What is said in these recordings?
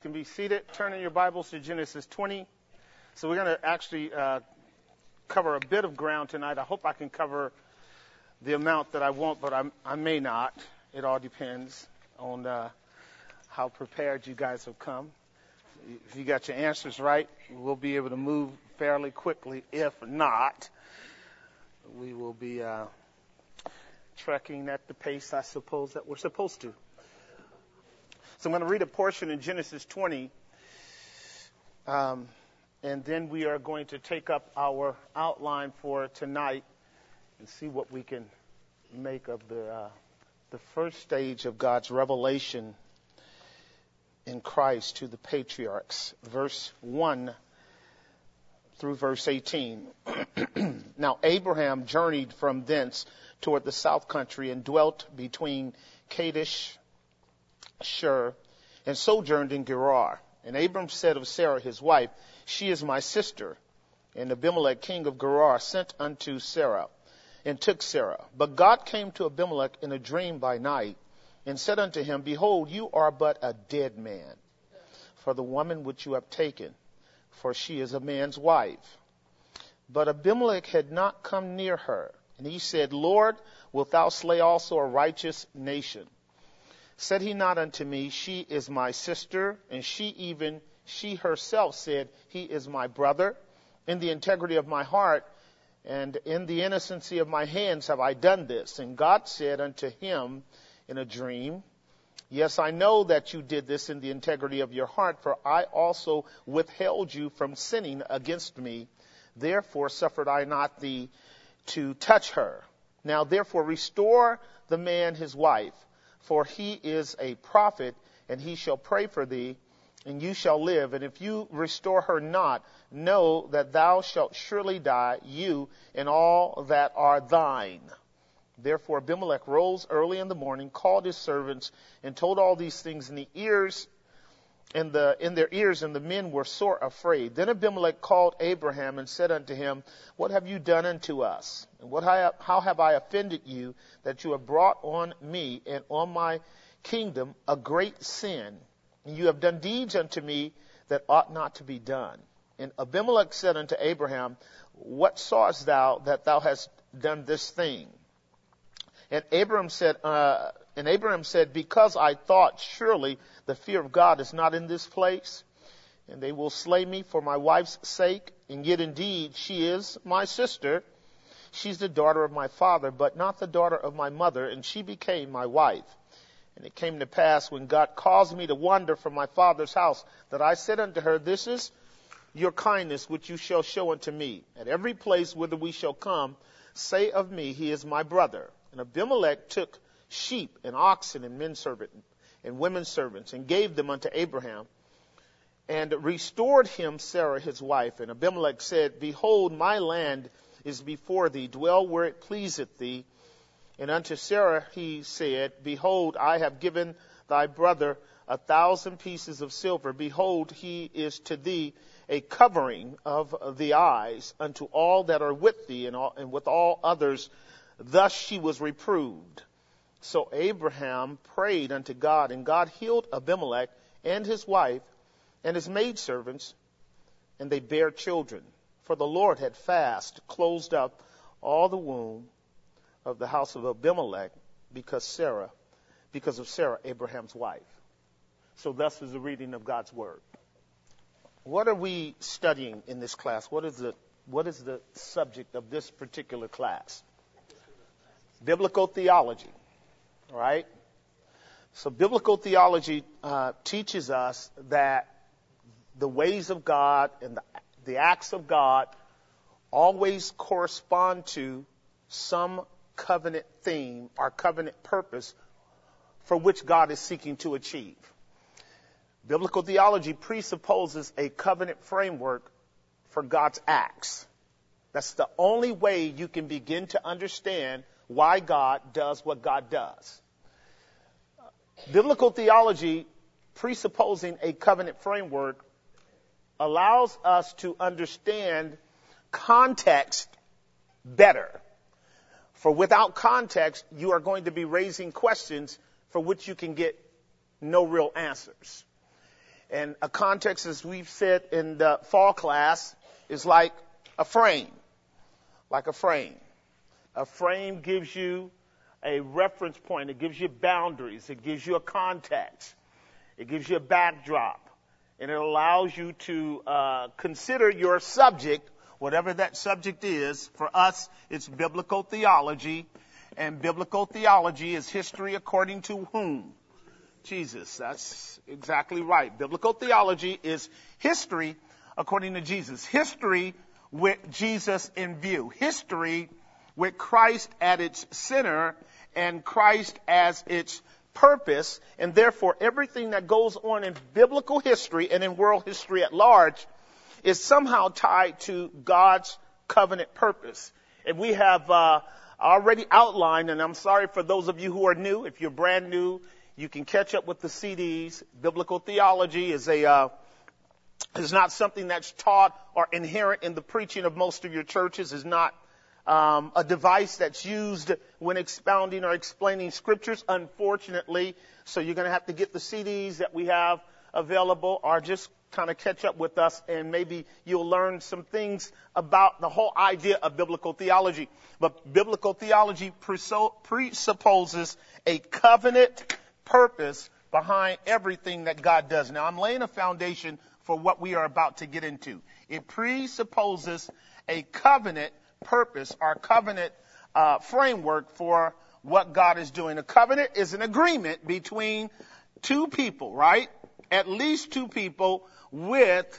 can be seated. Turn in your Bibles to Genesis 20. So we're going to actually cover a bit of ground tonight. I hope I can cover the amount that I want, but I may not. It all depends on how prepared you guys have come. If you got your answers right, we'll be able to move fairly quickly. If not, we will be trekking at the pace, I suppose, that we're supposed to. So I'm going to read a portion in Genesis 20, and then we are going to take up our outline for tonight and see what we can make of the first stage of God's revelation in Christ to the patriarchs, verse 1 through verse 18. Now Abraham journeyed from thence toward the south country and dwelt between Kadesh, Shur, and sojourned in Gerar. And Abram said of Sarah his wife, She is my sister. And Abimelech king of Gerar sent unto Sarah, and took Sarah. But God came to Abimelech in a dream by night, and said unto him, Behold, you are but a dead man, for the woman which you have taken, for she is a man's wife. But Abimelech had not come near her. And he said, Lord, wilt thou slay also a righteous nation? Said he not unto me, She is my sister? And she herself said, He is my brother. In the integrity of my heart and in the innocency of my hands have I done this. And God said unto him in a dream, Yes, I know that you did this in the integrity of your heart, for I also withheld you from sinning against me. Therefore suffered I not thee to touch her. Now therefore restore the man his wife, for he is a prophet, and he shall pray for thee, and you shall live. And if you restore her not, know that thou shalt surely die, you and all that are thine. Therefore Abimelech rose early in the morning, called his servants, and told all these things in their ears, and the men were sore afraid. Then Abimelech called Abraham and said unto him, What have you done unto us? And how have I offended you, that you have brought on me and on my kingdom a great sin? And you have done deeds unto me that ought not to be done. And Abimelech said unto Abraham, What sawest thou that thou hast done this thing? And Abraham said, Because I thought, surely the fear of God is not in this place, and they will slay me for my wife's sake. And yet indeed she is my sister. She's the daughter of my father, but not the daughter of my mother, and she became my wife. And it came to pass, when God caused me to wander from my father's house, that I said unto her, This is your kindness which you shall show unto me. At every place whither we shall come, say of me, He is my brother. And Abimelech took sheep and oxen and men servants and women servants, and gave them unto Abraham, and restored him Sarah his wife. And Abimelech said, Behold, my land is before thee, dwell where it pleaseth thee. And unto Sarah he said, Behold, I have given thy brother 1,000 pieces of silver. Behold, he is to thee a covering of the eyes unto all that are with thee, and with all others. Thus she was reproved. So Abraham prayed unto God, and God healed Abimelech and his wife and his maidservants, and they bare children. For the Lord had fast closed up all the womb of the house of Abimelech because of Sarah, Abraham's wife. So thus is the reading of God's word. What are we studying in this class? What is the subject of this particular class? Biblical theology. Right? So biblical theology teaches us that the ways of God and the acts of God always correspond to some covenant theme or covenant purpose for which God is seeking to achieve. Biblical theology presupposes a covenant framework for God's acts. That's the only way you can begin to understand why God does what God does. Biblical theology, presupposing a covenant framework, allows us to understand context better. For without context, you are going to be raising questions for which you can get no real answers. And a context, as we've said in the fall class, is like a frame. Like a frame. A frame gives you a reference point. It gives you boundaries. It gives you a context. It gives you a backdrop. And it allows you to consider your subject, whatever that subject is. For us, it's biblical theology. And biblical theology is history according to whom? Jesus. That's exactly right. Biblical theology is history according to Jesus. History with Jesus in view. History with Christ at its center and Christ as its purpose. And therefore, everything that goes on in biblical history and in world history at large is somehow tied to God's covenant purpose. And we have already outlined, and I'm sorry for those of you who are new. If you're brand new, you can catch up with the CDs. Biblical theology is not something that's taught or inherent in the preaching of most of your churches. Is not a device that's used when expounding or explaining scriptures, unfortunately. So you're going to have to get the CDs that we have available, or just kind of catch up with us, and maybe you'll learn some things about the whole idea of biblical theology. But biblical theology presupposes a covenant purpose behind everything that God does. Now, I'm laying a foundation for what we are about to get into. It presupposes a covenant purpose, or covenant framework for what God is doing. A covenant is an agreement between two people, right? At least two people, with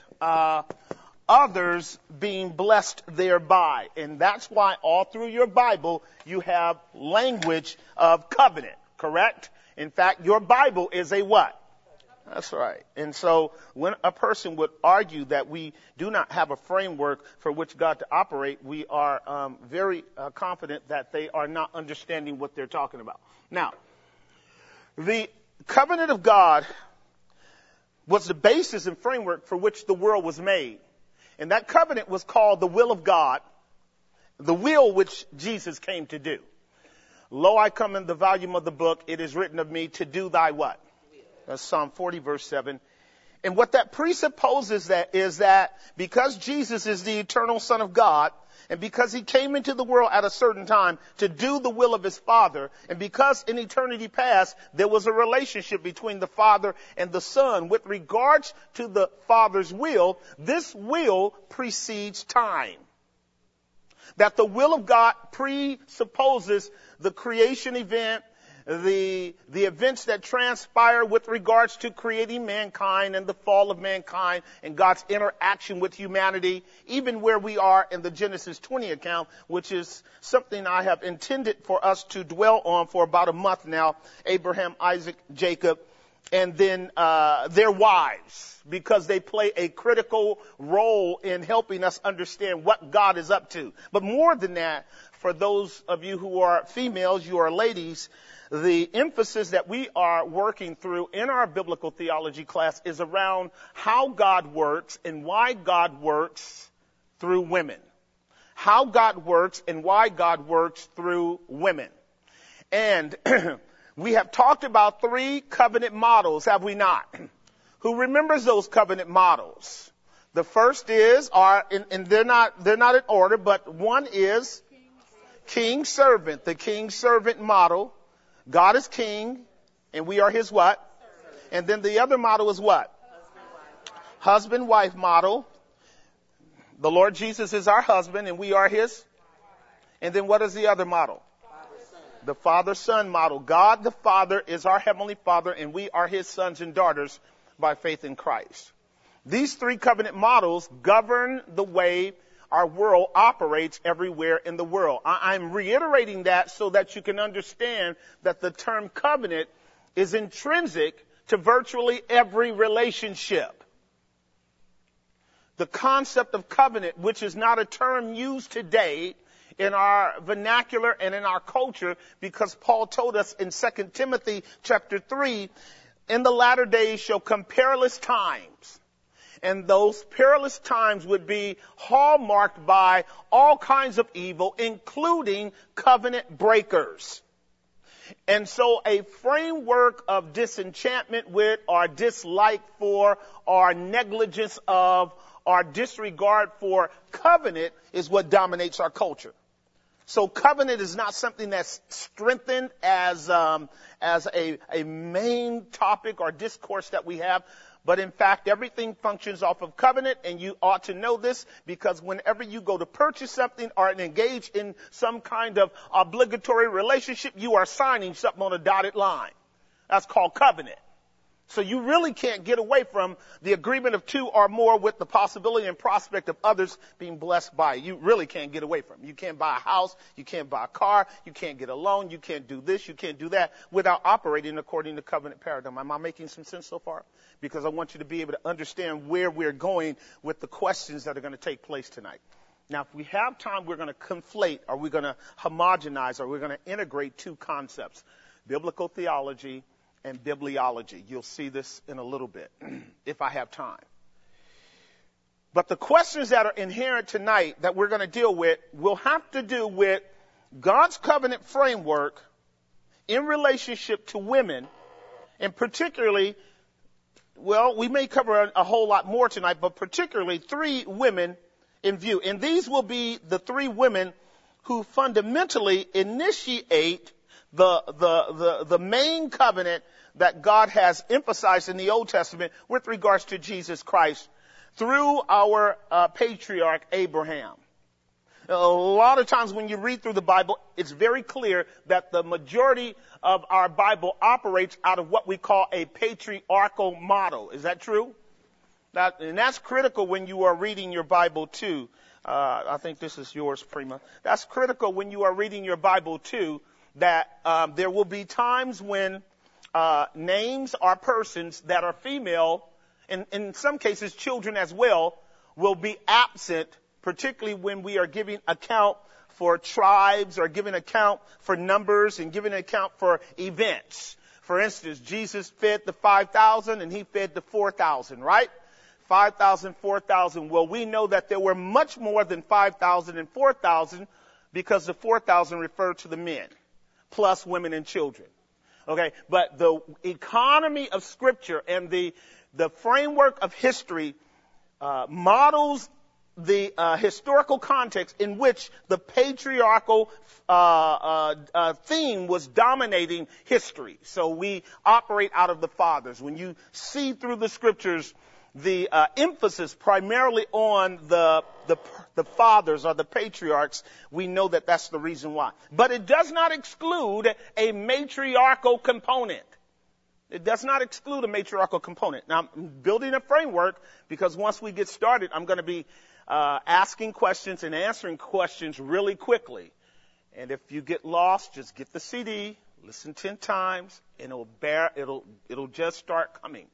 others being blessed thereby. And that's why all through your Bible you have language of covenant, correct? In fact, your Bible is a what? That's right. And so when a person would argue that we do not have a framework for which God to operate, we are very confident that they are not understanding what they're talking about. Now, the covenant of God was the basis and framework for which the world was made. And that covenant was called the will of God, the will which Jesus came to do. Lo, I come in the volume of the book. It is written of me to do thy what? That's Psalm 40, verse 7. And what that presupposes is that because Jesus is the eternal Son of God, and because he came into the world at a certain time to do the will of his Father, and because in eternity past there was a relationship between the Father and the Son with regards to the Father's will, this will precedes time. That the will of God presupposes the creation event, the events that transpire with regards to creating mankind and the fall of mankind and God's interaction with humanity, even where we are in the Genesis 20 account, which is something I have intended for us to dwell on for about a month now. Abraham, Isaac, Jacob, and then their wives, because they play a critical role in helping us understand what God is up to. But more than that, for those of you who are females, you are ladies, the emphasis that we are working through in our biblical theology class is around how God works and why God works through women. How God works and why God works through women. And we have talked about 3 covenant models, have we not? Who remembers those covenant models? The first is, and they're not in order, but one is king-servant, the king-servant model. God is king, and we are his what? And then the other model is what? Husband-wife model. The Lord Jesus is our husband, and we are his. And then what is the other model? The Father-Son model. God the Father is our Heavenly Father, and we are his sons and daughters by faith in Christ. These 3 covenant models govern the way our world operates everywhere in the world. I'm reiterating that so that you can understand that the term covenant is intrinsic to virtually every relationship. The concept of covenant, which is not a term used today in our vernacular and in our culture, because Paul told us in 2 Timothy chapter 3, in the latter days shall come perilous times. And those perilous times would be hallmarked by all kinds of evil, including covenant breakers. And so a framework of disenchantment with or dislike for or negligence of or disregard for covenant is what dominates our culture. So covenant is not something that's strengthened as a main topic or discourse that we have. But in fact, everything functions off of covenant, and you ought to know this because whenever you go to purchase something or engage in some kind of obligatory relationship, you are signing something on a dotted line. That's called covenant. So you really can't get away from the agreement of two or more with the possibility and prospect of others being blessed by it. You really can't get away from it. You can't buy a house. You can't buy a car. You can't get a loan. You can't do this. You can't do that without operating according to covenant paradigm. Am I making some sense so far? Because I want you to be able to understand where we're going with the questions that are going to take place tonight. Now, if we have time, we're going to conflate, or we're going to homogenize, or we're going to integrate two concepts, biblical theology and bibliology. You'll see this in a little bit, if I have time. But the questions that are inherent tonight that we're going to deal with will have to do with God's covenant framework in relationship to women, and particularly, well, we may cover a whole lot more tonight, but particularly 3 women in view. And these will be the 3 women who fundamentally initiate the main covenant that God has emphasized in the Old Testament with regards to Jesus Christ through our patriarch Abraham. A lot of times when you read through the Bible, it's very clear that the majority of our Bible operates out of what we call a patriarchal model. Is that true? And that's critical when you are reading your Bible too. I think this is yours, Prima. That's critical when you are reading your Bible too, that there will be times when names or persons that are female, and in some cases children as well, will be absent, particularly when we are giving account for tribes or giving account for numbers and giving account for events. For instance, Jesus fed the 5,000 and he fed the 4,000, right? 5,000, 4,000. Well, we know that there were much more than 5,000 and 4,000 because the 4,000 referred to the men, plus women and children. Okay, but the economy of Scripture and the framework of history models the historical context in which the patriarchal theme was dominating history. So we operate out of the fathers. When you see through the Scriptures the emphasis primarily on the fathers or the patriarchs, we know that that's the reason why. But it does not exclude a matriarchal component. It does not exclude a matriarchal component. Now, I'm building a framework because once we get started, I'm going to be asking questions and answering questions really quickly. And if you get lost, just get the CD, listen 10 times, and it'll just start coming.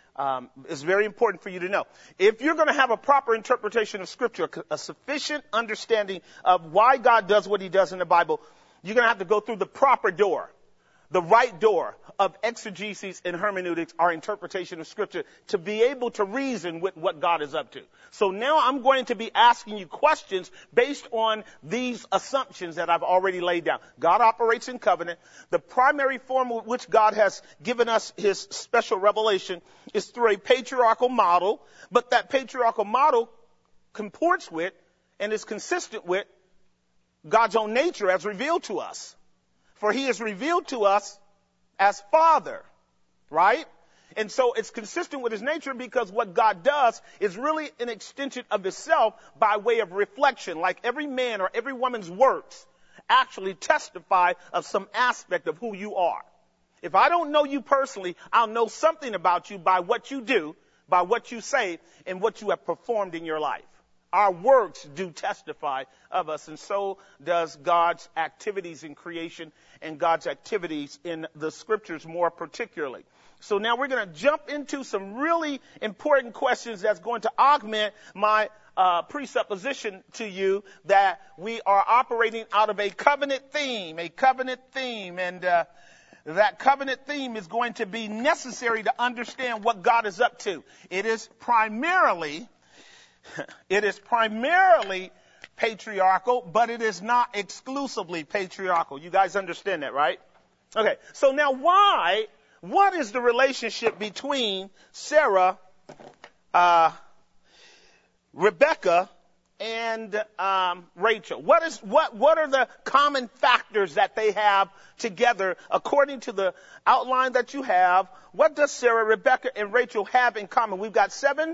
It's very important for you to know. If you're going to have a proper interpretation of Scripture, a sufficient understanding of why God does what he does in the Bible, you're going to have to go through the proper door, the right door of exegesis and hermeneutics, our interpretation of Scripture, to be able to reason with what God is up to. So now I'm going to be asking you questions based on these assumptions that I've already laid down. God operates in covenant. The primary form with which God has given us his special revelation is through a patriarchal model, but that patriarchal model comports with and is consistent with God's own nature as revealed to us. For he is revealed to us as Father, right? And so it's consistent with his nature because what God does is really an extension of himself by way of reflection. Like every man or every woman's works actually testify of some aspect of who you are. If I don't know you personally, I'll know something about you by what you do, by what you say, and what you have performed in your life. Our works do testify of us, and so does God's activities in creation and God's activities in the Scriptures more particularly. So now we're going to jump into some really important questions that's going to augment my presupposition to you that we are operating out of a covenant theme, and that covenant theme is going to be necessary to understand what God is up to. It is primarily patriarchal, but it is not exclusively patriarchal. You guys understand that, right? Okay, so now what is the relationship between Sarah, Rebecca, and Rachel? What are the common factors that they have together according to the outline that you have? What does Sarah, Rebecca, and Rachel have in common? We've got seven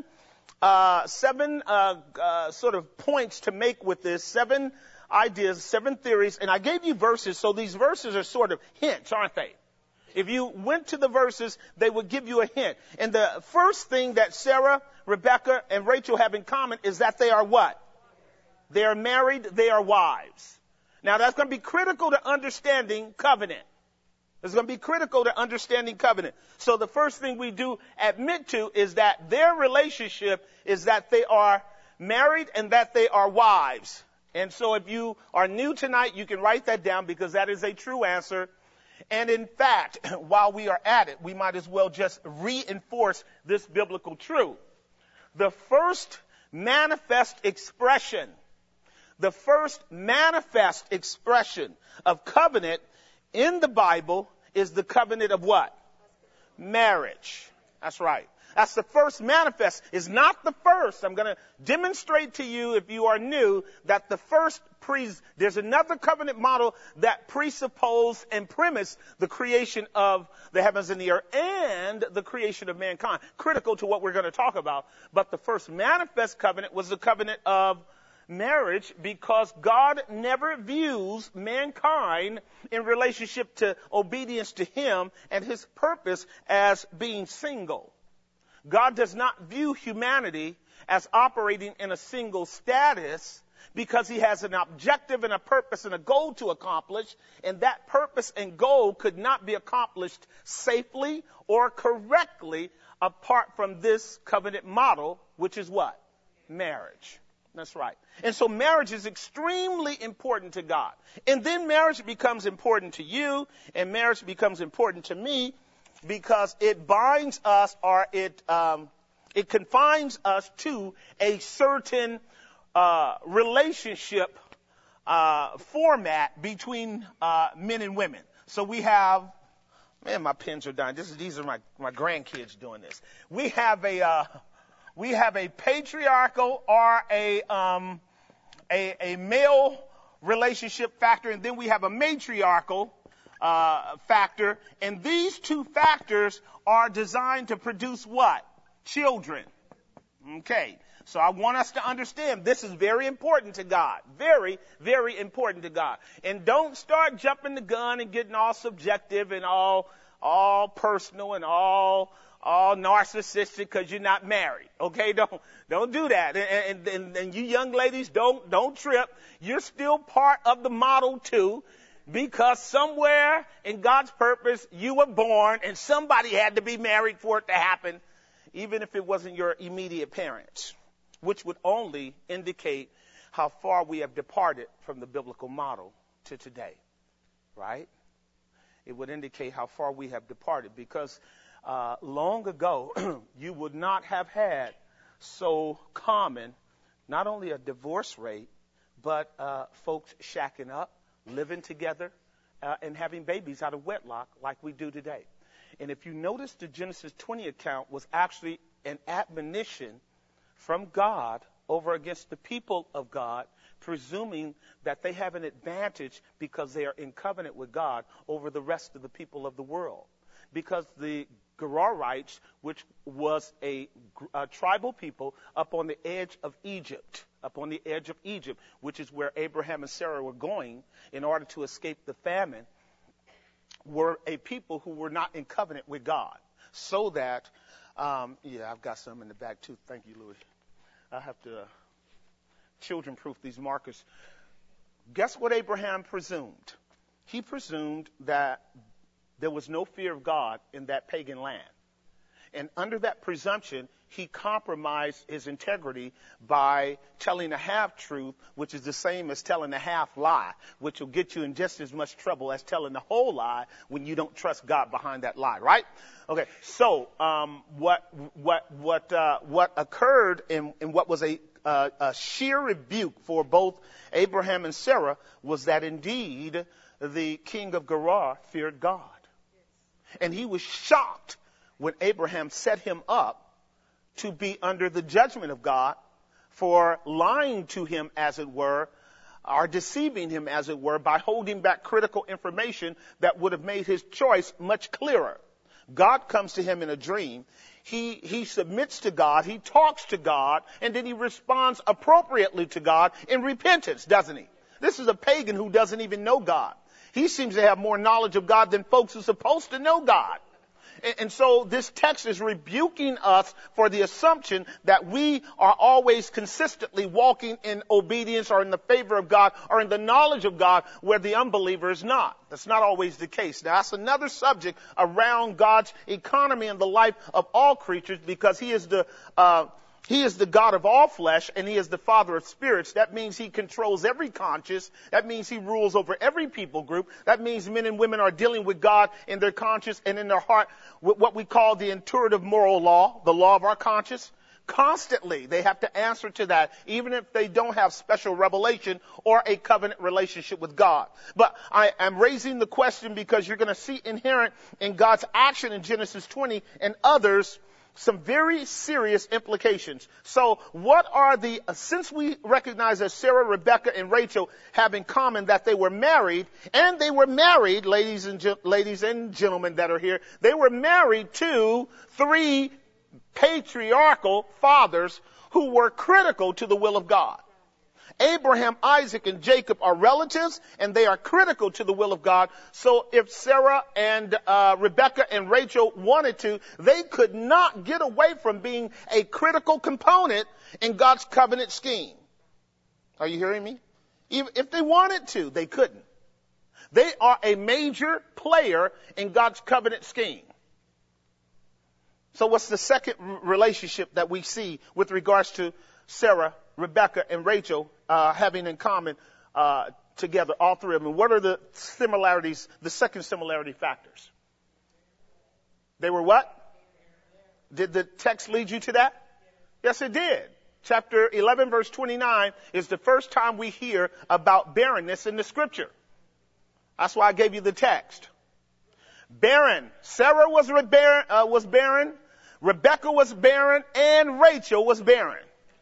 sort of points to make with this, 7 ideas, 7 theories, and I gave you verses, so these verses are sort of hints, aren't they? If you went to the verses, they would give you a hint. And the first thing that Sarah, Rebecca, and Rachel have in common is that they are what? They are married, they are wives. Now that's going to be critical to understanding covenant. It's going to be critical to understanding covenant. So the first thing we do admit to is that their relationship is that they are married and that they are wives. And so if you are new tonight, you can write that down because that is a true answer. And in fact, while we are at it, we might as well just reinforce this biblical truth. The first manifest expression of covenant in the Bible is the covenant of what? Marriage. That's right. That's the first manifest. It's not the first. I'm going to demonstrate to you, if you are new, that the first there's another covenant model that presupposes and premise the creation of the heavens and the earth and the creation of mankind. Critical to what we're going to talk about. But the first manifest covenant was the covenant of marriage, because God never views mankind in relationship to obedience to him and his purpose as being single. God does not view humanity as operating in a single status, because he has an objective and a purpose and a goal to accomplish, and that purpose and goal could not be accomplished safely or correctly apart from this covenant model, which is what? Marriage. That's right. And so marriage is extremely important to God. And then marriage becomes important to you, and marriage becomes important to me, because it binds us, or it confines us to a certain relationship format between men and women. So we have, man, my pens are dying. These are my grandkids doing this. We have a patriarchal or a male relationship factor, and then we have a matriarchal factor, and these two factors are designed to produce what? Children. Okay. So I want us to understand this is very important to God. Very, very important to God. And don't start jumping the gun and getting all subjective and all personal and all narcissistic because you're not married. Okay? Don't do that. And you young ladies, don't trip. You're still part of the model too, because somewhere in God's purpose you were born and somebody had to be married for it to happen, even if it wasn't your immediate parents, which would only indicate how far we have departed from the biblical model to today, right? It would indicate how far we have departed, because long ago you would not have had so common not only a divorce rate, but folks shacking up, living together, and having babies out of wedlock like we do today. And if you notice, the Genesis 20 account was actually an admonition from God over against the people of God, presuming that they have an advantage because they are in covenant with God over the rest of the people of the world. Because the Gerarites, which was a tribal people up on the edge of Egypt, which is where Abraham and Sarah were going in order to escape the famine, were a people who were not in covenant with God. So that, I've got some in the back too. Thank you, Louis. I have to children-proof these markers. Guess what Abraham presumed? He presumed that there was no fear of God in that pagan land. And under that presumption, he compromised his integrity by telling a half-truth, which is the same as telling a half-lie, which will get you in just as much trouble as telling the whole lie when you don't trust God behind that lie, right? Okay, so what occurred and what was a sheer rebuke for both Abraham and Sarah was that indeed the king of Gerar feared God. And he was shocked when Abraham set him up to be under the judgment of God for lying to him, as it were, or deceiving him, as it were, by holding back critical information that would have made his choice much clearer. God comes to him in a dream. He submits to God. He talks to God, and then he responds appropriately to God in repentance, doesn't he? This is a pagan who doesn't even know God. He seems to have more knowledge of God than folks who are supposed to know God. And so this text is rebuking us for the assumption that we are always consistently walking in obedience or in the favor of God or in the knowledge of God where the unbeliever is not. That's not always the case. Now, that's another subject around God's economy and the life of all creatures, because He is the God of all flesh, and He is the Father of spirits. That means He controls every conscience. That means He rules over every people group. That means men and women are dealing with God in their conscience and in their heart with what we call the intuitive moral law, the law of our conscience. Constantly, they have to answer to that, even if they don't have special revelation or a covenant relationship with God. But I am raising the question because you're going to see inherent in God's action in Genesis 20 and others some very serious implications. So what are since we recognize that Sarah, Rebecca, and Rachel have in common that they were married, and they were married, ladies and gentlemen that are here, they were married to 3 patriarchal fathers who were critical to the will of God. Abraham, Isaac, and Jacob are relatives, and they are critical to the will of God. So if Sarah and Rebecca and Rachel wanted to, they could not get away from being a critical component in God's covenant scheme. Are you hearing me? Even if they wanted to, they couldn't. They are a major player in God's covenant scheme. So what's the second relationship that we see with regards to Sarah, Rebecca, and Rachel having in common together, all 3 of them? What are the similarities, the second similarity factors? They were what? Did the text lead you to that? Yes, it did. Chapter 11, verse 29 is the first time we hear about barrenness in the scripture. That's why I gave you the text. Barren. Sarah was barren, Rebecca was barren, and Rachel was barren.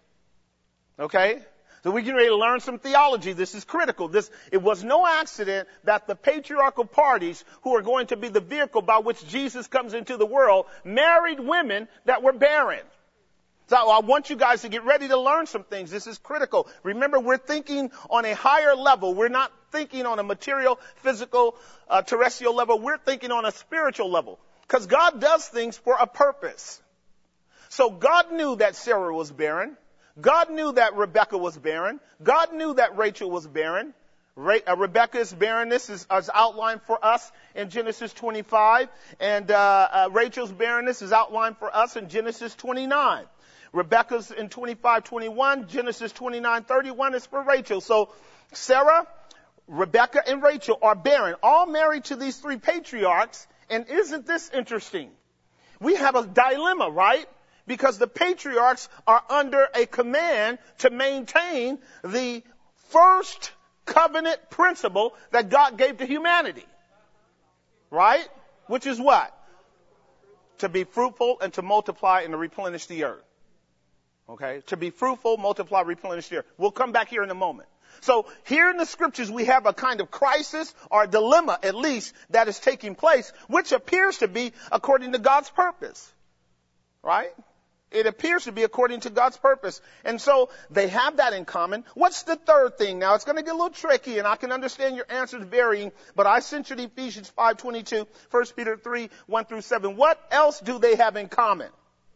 Okay? So we're getting ready to learn some theology. This is critical. It was no accident that the patriarchal parties, who are going to be the vehicle by which Jesus comes into the world, married women that were barren. So I want you guys to get ready to learn some things. This is critical. Remember, we're thinking on a higher level. We're not thinking on a material, physical, terrestrial level. We're thinking on a spiritual level. Because God does things for a purpose. So God knew that Sarah was barren. God knew that Rebecca was barren. God knew that Rachel was barren. Rebecca's barrenness is outlined for us in Genesis 25. And Rachel's barrenness is outlined for us in Genesis 29. Rebecca's in 25:21. Genesis 29:31 is for Rachel. So Sarah, Rebecca, and Rachel are barren, all married to these 3 patriarchs. And isn't this interesting? We have a dilemma, right? Because the patriarchs are under a command to maintain the first covenant principle that God gave to humanity. Right? Which is what? To be fruitful and to multiply and to replenish the earth. Okay? To be fruitful, multiply, replenish the earth. We'll come back here in a moment. So here in the scriptures, we have a kind of crisis or a dilemma, at least, that is taking place, which appears to be according to God's purpose. Right? It appears to be according to God's purpose. And so they have that in common. What's the third thing? Now, it's going to get a little tricky, and I can understand your answers varying, but I sent you to Ephesians 5:22, 1 Peter 3, 1 through 7. What else do they have in common?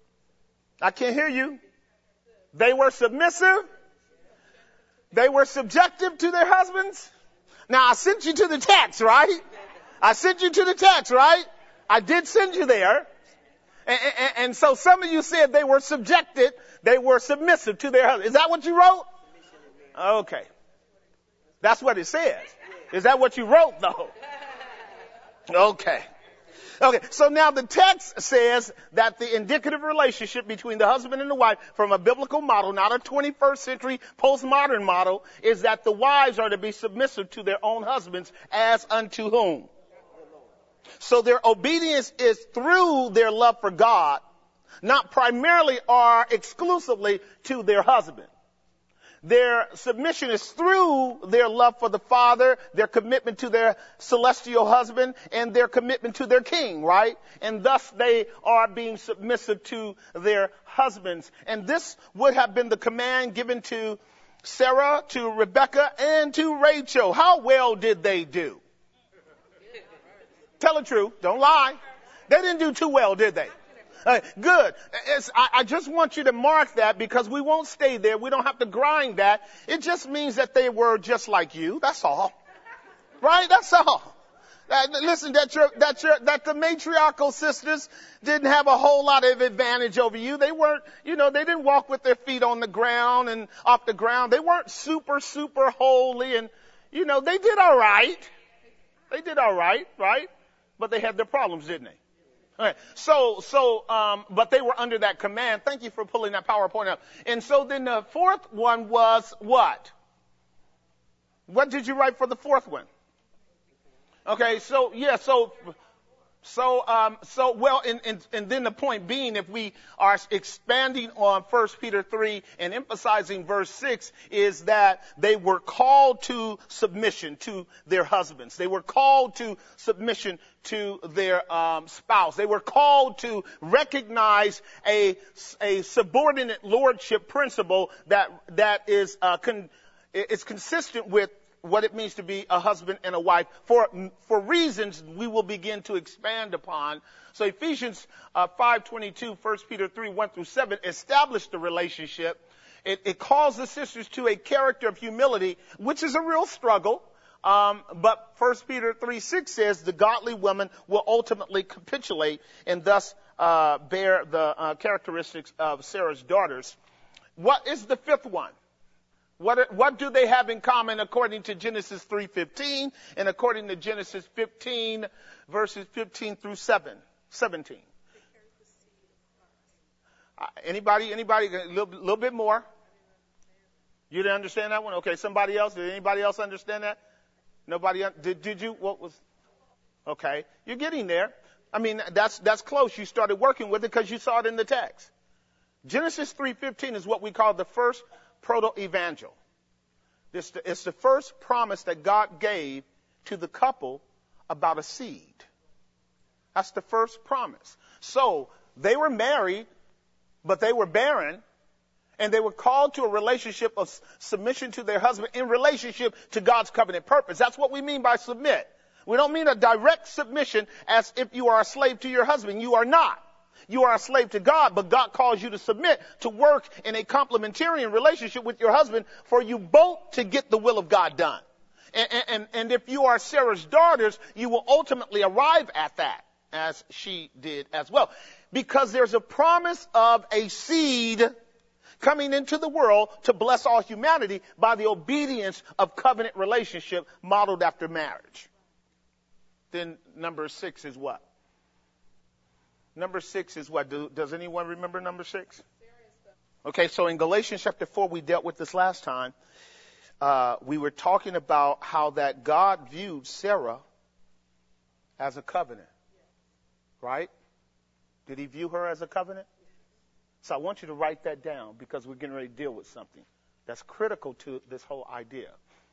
I can't hear you. They were submissive. They were subjective to their husbands. Now, I sent you to the text, right? I sent you to the text, right? I did send you there. And so some of you said they were subjected, they were submissive to their husband. Is that what you wrote? Okay. That's what it says. Is that what you wrote, though? Okay. Okay, so now the text says that the indicative relationship between the husband and the wife from a biblical model, not a 21st century postmodern model, is that the wives are to be submissive to their own husbands as unto whom? So their obedience is through their love for God, not primarily or exclusively to their husband. Their submission is through their love for the Father, their commitment to their celestial husband, and their commitment to their king, right? And thus they are being submissive to their husbands. And this would have been the command given to Sarah, to Rebecca, and to Rachel. How well did they do? Tell the truth. Don't lie. They didn't do too well, did they? Good. I just want you to mark that because we won't stay there. We don't have to grind that. It just means that they were just like you. That's all. Right? That's all. Listen, that the matriarchal sisters didn't have a whole lot of advantage over you. They weren't, they didn't walk with their feet on the ground and off the ground. They weren't super holy and, they did all right. They did all right, right? But they had their problems, didn't they? All right. But they were under that command. Thank you for pulling that PowerPoint up. And so then the fourth one was what? What did you write for the fourth one? Okay. And then the point being, if we are expanding on 1 Peter 3 and emphasizing verse 6, is that they were called to submission to their husbands. They were called to submission to their spouse. They were called to recognize a subordinate lordship principle that is consistent with what it means to be a husband and a wife for reasons we will begin to expand upon. So Ephesians 5:22, 1 Peter 3:1-7 established the relationship. It calls the sisters to a character of humility, which is a real struggle. But 1 Peter 3:6 says the godly woman will ultimately capitulate and thus bear the characteristics of Sarah's daughters. What is the fifth one? What do they have in common according to Genesis 3:15 and according to Genesis 15 verses 15-17? Anybody? A little bit more? You didn't understand that one? Okay, somebody else? Did anybody else understand that? Nobody? Did you? What was? Okay, you're getting there. I mean, that's close. You started working with it because you saw it in the text. Genesis 3:15 is what we call the first proto-evangel. It's the first promise that God gave to the couple about a seed. That's the first promise. So they were married, but they were barren, and they were called to a relationship of submission to their husband in relationship to God's covenant purpose. That's what we mean by submit. We don't mean a direct submission as if you are a slave to your husband. You are not. You are a slave to God, but God calls you to submit, to work in a complementarian relationship with your husband for you both to get the will of God done. And if you are Sarah's daughters, you will ultimately arrive at that, as she did as well. Because there's a promise of a seed coming into the world to bless all humanity by the obedience of covenant relationship modeled after marriage. Then number 6 is what? Number 6 is what? Does anyone remember number 6? Okay, so in Galatians chapter 4, we dealt with this last time. We were talking about how that God viewed Sarah as a covenant. Right? Did he view her as a covenant? So I want you to write that down because we're getting ready to deal with something that's critical to this whole idea.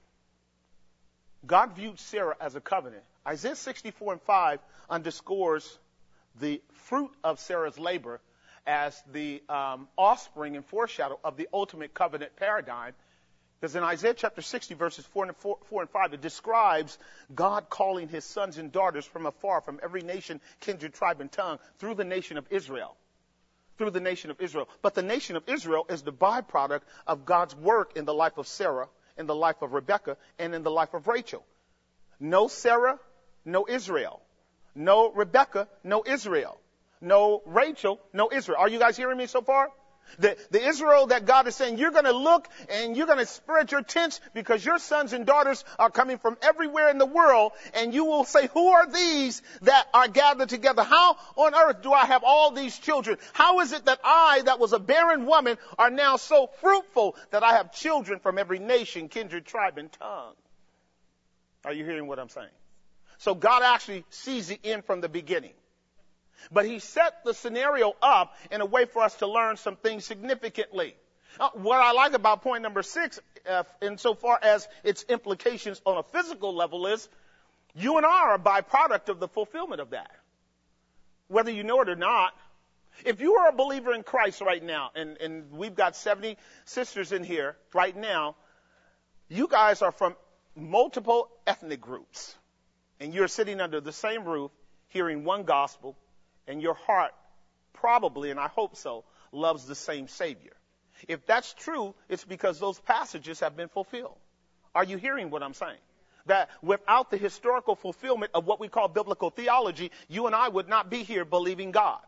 God viewed Sarah as a covenant. Isaiah 64:5 underscores the fruit of Sarah's labor as the offspring and foreshadow of the ultimate covenant paradigm. Because in Isaiah chapter 60, verses 4 and 5, it describes God calling his sons and daughters from afar, from every nation, kindred, tribe, and tongue, through the nation of Israel. Through the nation of Israel. But the nation of Israel is the byproduct of God's work in the life of Sarah, in the life of Rebecca, and in the life of Rachel. No Sarah, no Israel. No Rebecca, no Israel. No Rachel, no Israel. Are you guys hearing me so far? The Israel that God is saying, you're going to look and you're going to spread your tents because your sons and daughters are coming from everywhere in the world, and you will say, who are these that are gathered together? How on earth do I have all these children? How is it that I, that was a barren woman, are now so fruitful that I have children from every nation, kindred, tribe, and tongue? Are you hearing what I'm saying? So God actually sees the end from the beginning. But he set the scenario up in a way for us to learn some things significantly. What I like about point number 6, insofar as its implications on a physical level, is you and I are a byproduct of the fulfillment of that. Whether you know it or not. If you are a believer in Christ right now, and we've got 70 sisters in here right now, you guys are from multiple ethnic groups. And you're sitting under the same roof, hearing one gospel, and your heart probably, and I hope so, loves the same Savior. If that's true, it's because those passages have been fulfilled. Are you hearing what I'm saying? That without the historical fulfillment of what we call biblical theology, you and I would not be here believing God.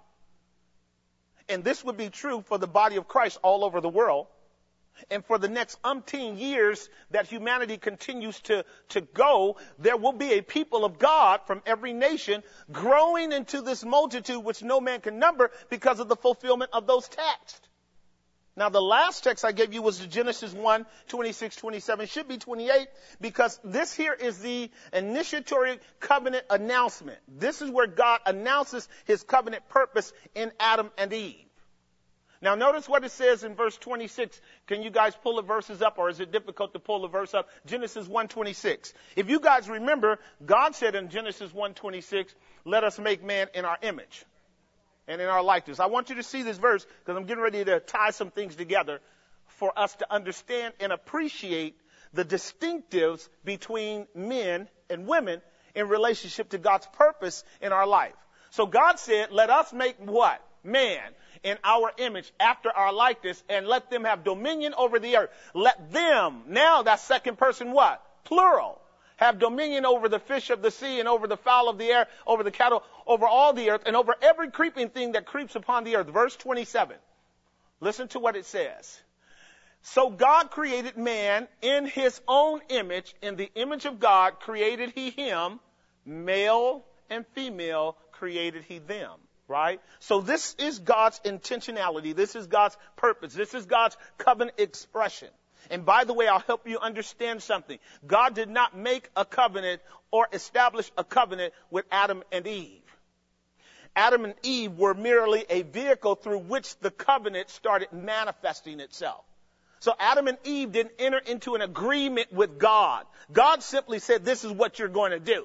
And this would be true for the body of Christ all over the world. And for the next umpteen years that humanity continues to go, there will be a people of God from every nation growing into this multitude which no man can number because of the fulfillment of those texts. Now, the last text I gave you was Genesis 1, 26, 27. It should be 28 because this here is the initiatory covenant announcement. This is where God announces his covenant purpose in Adam and Eve. Now, notice what it says in verse 26. Can you guys pull the verses up, or is it difficult to pull the verse up? Genesis 1:26. If you guys remember, God said in Genesis 1:26, let us make man in our image and in our likeness. I want you to see this verse because I'm getting ready to tie some things together for us to understand and appreciate the distinctives between men and women in relationship to God's purpose in our life. So God said, let us make what? Man in our image, after our likeness, and let them have dominion over the earth. Let them, now that's second person what? Plural. Have dominion over the fish of the sea and over the fowl of the air, over the cattle, over all the earth, and over every creeping thing that creeps upon the earth. Verse 27. Listen to what it says. So God created man in his own image. In the image of God created he him. Male and female created he them. Right? So this is God's intentionality. This is God's purpose. This is God's covenant expression. And by the way, I'll help you understand something. God did not make a covenant or establish a covenant with Adam and Eve. Adam and Eve were merely a vehicle through which the covenant started manifesting itself. So Adam and Eve didn't enter into an agreement with God. God simply said, this is what you're going to do.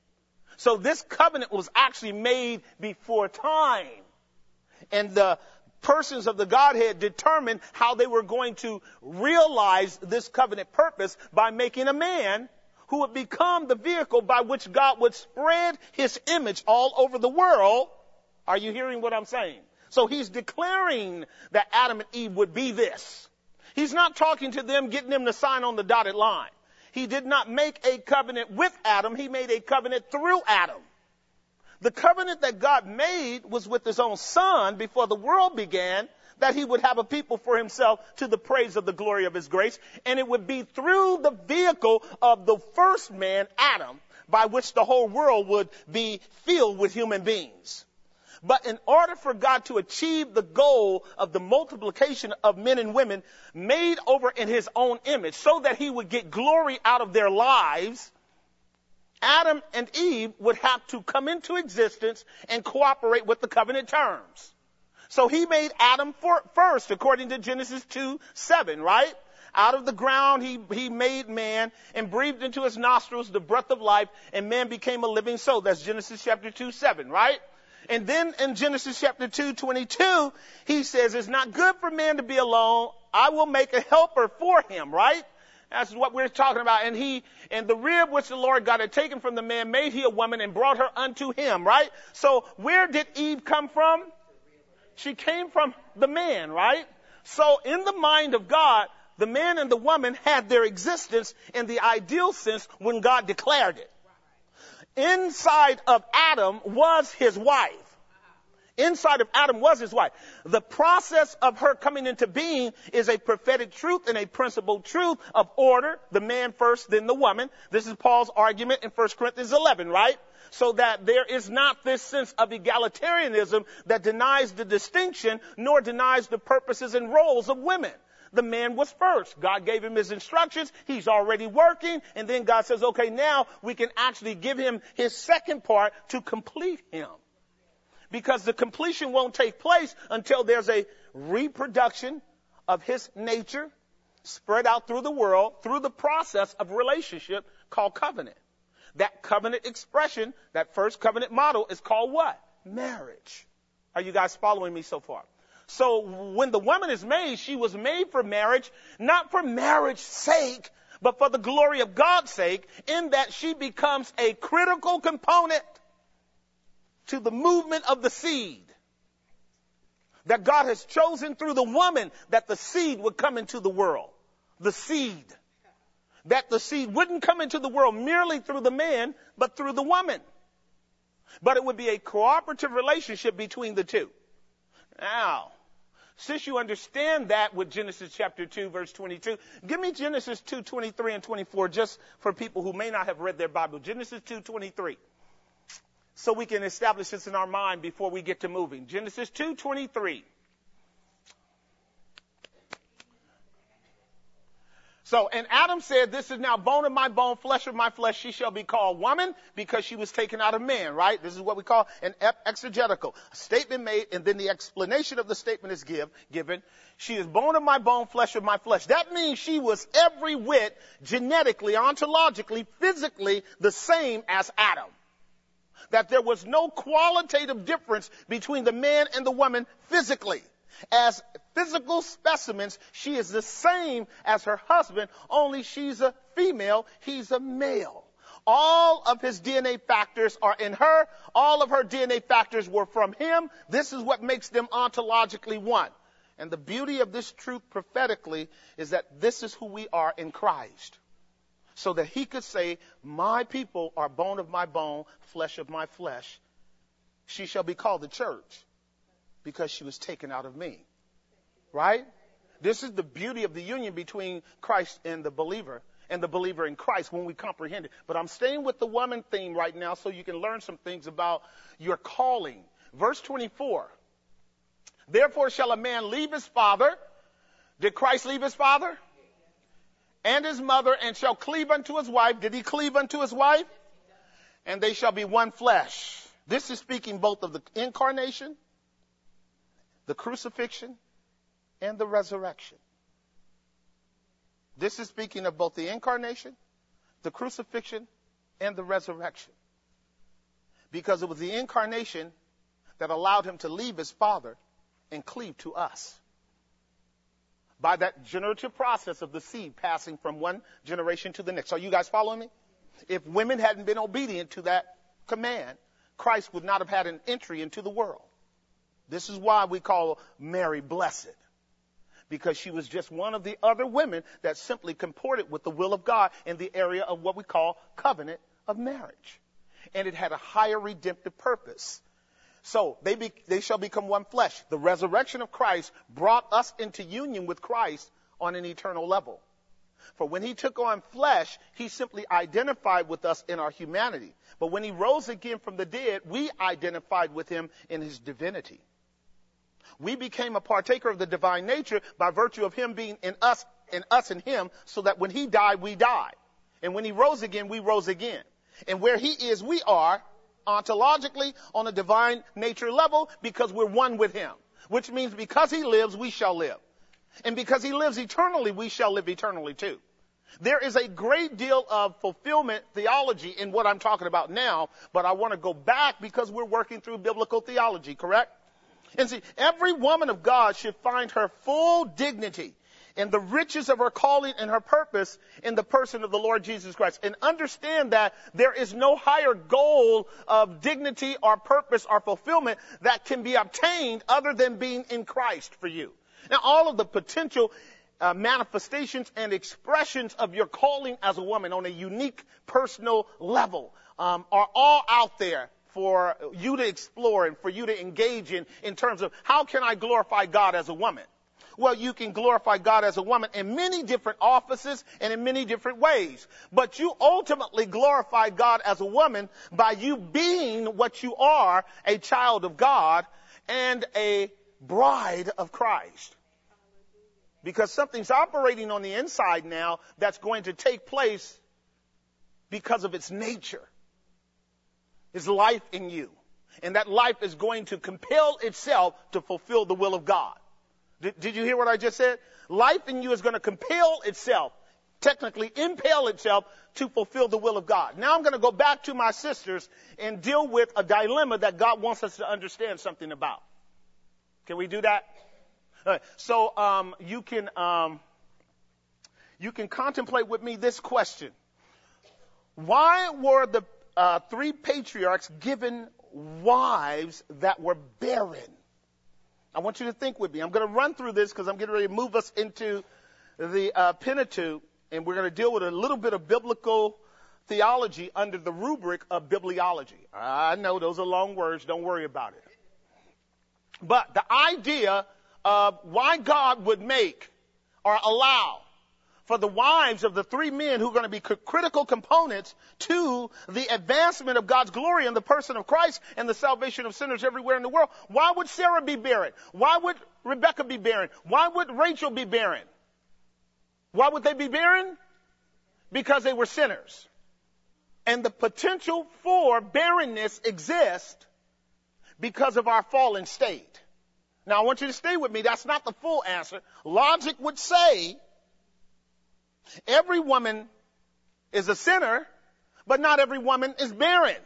So this covenant was actually made before time. And the persons of the Godhead determined how they were going to realize this covenant purpose by making a man who would become the vehicle by which God would spread his image all over the world. Are you hearing what I'm saying? So he's declaring that Adam and Eve would be this. He's not talking to them, getting them to sign on the dotted line. He did not make a covenant with Adam. He made a covenant through Adam. The covenant that God made was with his own son before the world began, that he would have a people for himself to the praise of the glory of his grace. And it would be through the vehicle of the first man, Adam, by which the whole world would be filled with human beings. But in order for God to achieve the goal of the multiplication of men and women made over in his own image so that he would get glory out of their lives, Adam and Eve would have to come into existence and cooperate with the covenant terms. So he made Adam first, according to Genesis 2:7, right? Out of the ground he made man and breathed into his nostrils the breath of life, and man became a living soul. That's Genesis chapter 2:7, right? And then in Genesis chapter 2:22, he says, it's not good for man to be alone. I will make a helper for him, right? That's what we're talking about. And the rib which the Lord God had taken from the man made he a woman and brought her unto him, right? So where did Eve come from? She came from the man, right? So in the mind of God, the man and the woman had their existence in the ideal sense when God declared it. Inside of Adam was his wife. Inside of Adam was his wife. The process of her coming into being is a prophetic truth and a principled truth of order. The man first, then the woman. This is Paul's argument in 1 Corinthians 11, right? So that there is not this sense of egalitarianism that denies the distinction nor denies the purposes and roles of women. the man was first. God gave him his instructions. He's already working. And then God says, okay, now we can actually give him his second part to complete him. Because the completion won't take place until there's a reproduction of his nature spread out through the world through the process of relationship called covenant. That covenant expression, that first covenant model is called what? Marriage. Are you guys following me so far? So when the woman is made, she was made for marriage, not for marriage's sake, but for the glory of God's sake, in that she becomes a critical component to the movement of the seed. That God has chosen through the woman that the seed would come into the world. The seed. That the seed wouldn't come into the world merely through the man, but through the woman. But it would be a cooperative relationship between the two. Now, since you understand that with Genesis chapter 2, verse 22, give me Genesis 2, 23 and 24, just for people who may not have read their Bible. Genesis 2, 23. So we can establish this in our mind before we get to moving. Genesis 2, 23. So, and Adam said, this is now bone of my bone, flesh of my flesh. She shall be called woman because she was taken out of man, right? This is what we call an exegetical. A statement made, and then the explanation of the statement is given. She is bone of my bone, flesh of my flesh. That means she was every whit genetically, ontologically, physically the same as Adam. That there was no qualitative difference between the man and the woman physically. As physical specimens, she is the same as her husband, only she's a female, he's a male. All of his DNA factors are in her. All of her DNA factors were from him. This is what makes them ontologically one. And the beauty of this truth prophetically is that this is who we are in Christ. So that he could say, my people are bone of my bone, flesh of my flesh. She shall be called the church because she was taken out of me. Right? This is the beauty of the union between Christ and the believer in Christ when we comprehend it. But I'm staying with the woman theme right now so you can learn some things about your calling. Verse 24. Therefore shall a man leave his father. Did Christ leave his father? And his mother, and shall cleave unto his wife. Did he cleave unto his wife? And they shall be one flesh. This is speaking both of the incarnation, the crucifixion, and the resurrection. This is speaking of both the incarnation, the crucifixion, and the resurrection. Because it was the incarnation that allowed him to leave his father and cleave to us. By that generative process of the seed passing from one generation to the next. Are you guys following me? If women hadn't been obedient to that command, Christ would not have had an entry into the world. This is why we call Mary blessed. Because she was just one of the other women that simply comported with the will of God in the area of what we call covenant of marriage. And it had a higher redemptive purpose. So they shall become one flesh. The resurrection of Christ brought us into union with Christ on an eternal level. For when he took on flesh, he simply identified with us in our humanity. But when he rose again from the dead, we identified with him in his divinity. We became a partaker of the divine nature by virtue of him being in us in him, so that when he died, we died. And when he rose again, we rose again. And where he is, we are ontologically on a divine nature level because we're one with him. Which means because he lives, we shall live. And because he lives eternally, we shall live eternally too. There is a great deal of fulfillment theology in what I'm talking about now, but I want to go back because we're working through biblical theology, correct? And see, every woman of God should find her full dignity in the riches of her calling and her purpose in the person of the Lord Jesus Christ. And understand that there is no higher goal of dignity or purpose or fulfillment that can be obtained other than being in Christ for you. Now, all of the potential manifestations and expressions of your calling as a woman on a unique personal level are all out there for you to explore and for you to engage in terms of how can I glorify God as a woman? Well, you can glorify God as a woman in many different offices and in many different ways. But you ultimately glorify God as a woman by you being what you are, a child of God and a bride of Christ. Because something's operating on the inside now that's going to take place because of its nature. It's life in you. And that life is going to compel itself to fulfill the will of God. Did you hear what I just said? Life in you is going to compel itself, technically impel itself to fulfill the will of God. Now I'm going to go back to my sisters and deal with a dilemma that God wants us to understand something about. Can we do that? All right. So you can contemplate with me this question. Why were the three patriarchs given wives that were barren? I want you to think with me. I'm going to run through this because I'm getting ready to move us into the Pentateuch, and we're going to deal with a little bit of biblical theology under the rubric of bibliology. I know those are long words. Don't worry about it. But the idea of why God would make or allow for the wives of the three men who are going to be critical components to the advancement of God's glory in the person of Christ and the salvation of sinners everywhere in the world. Why would Sarah be barren? Why would Rebecca be barren? Why would Rachel be barren? Why would they be barren? Because they were sinners. And the potential for barrenness exists because of our fallen state. Now, I want you to stay with me. That's not the full answer. Logic would say every woman is a sinner, but not every woman is barren.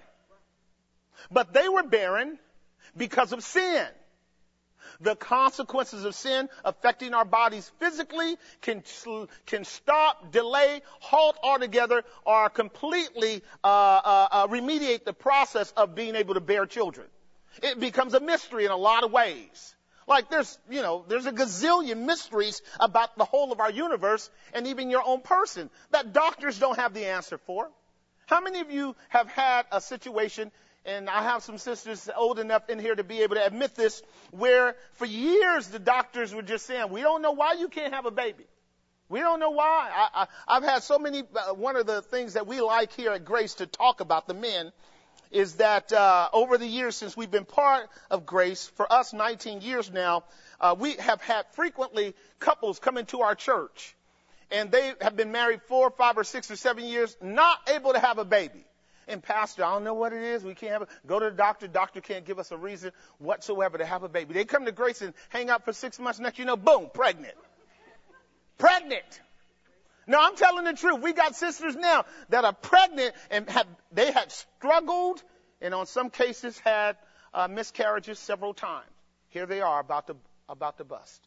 But they were barren because of sin. The consequences of sin affecting our bodies physically can stop, delay, halt altogether, or completely remediate the process of being able to bear children. It becomes a mystery in a lot of ways. Like there's a gazillion mysteries about the whole of our universe and even your own person that doctors don't have the answer for. How many of you have had a situation, and I have some sisters old enough in here to be able to admit this, where for years the doctors were just saying, we don't know why you can't have a baby. We don't know why. I've had so many, one of the things that we like here at Grace to talk about, the men, is that over the years since we've been part of Grace, for us 19 years now, we have had frequently couples come into our church, and they have been married 4, 5, or 6 or 7 years, not able to have a baby. And pastor, I don't know what it is. We can't have it. Go to the doctor. Doctor can't give us a reason whatsoever to have a baby. They come to Grace and hang out for 6 months. Next, boom, pregnant. Pregnant. No, I'm telling the truth. We got sisters now that are pregnant and they had struggled and on some cases had miscarriages several times. Here they are about to bust.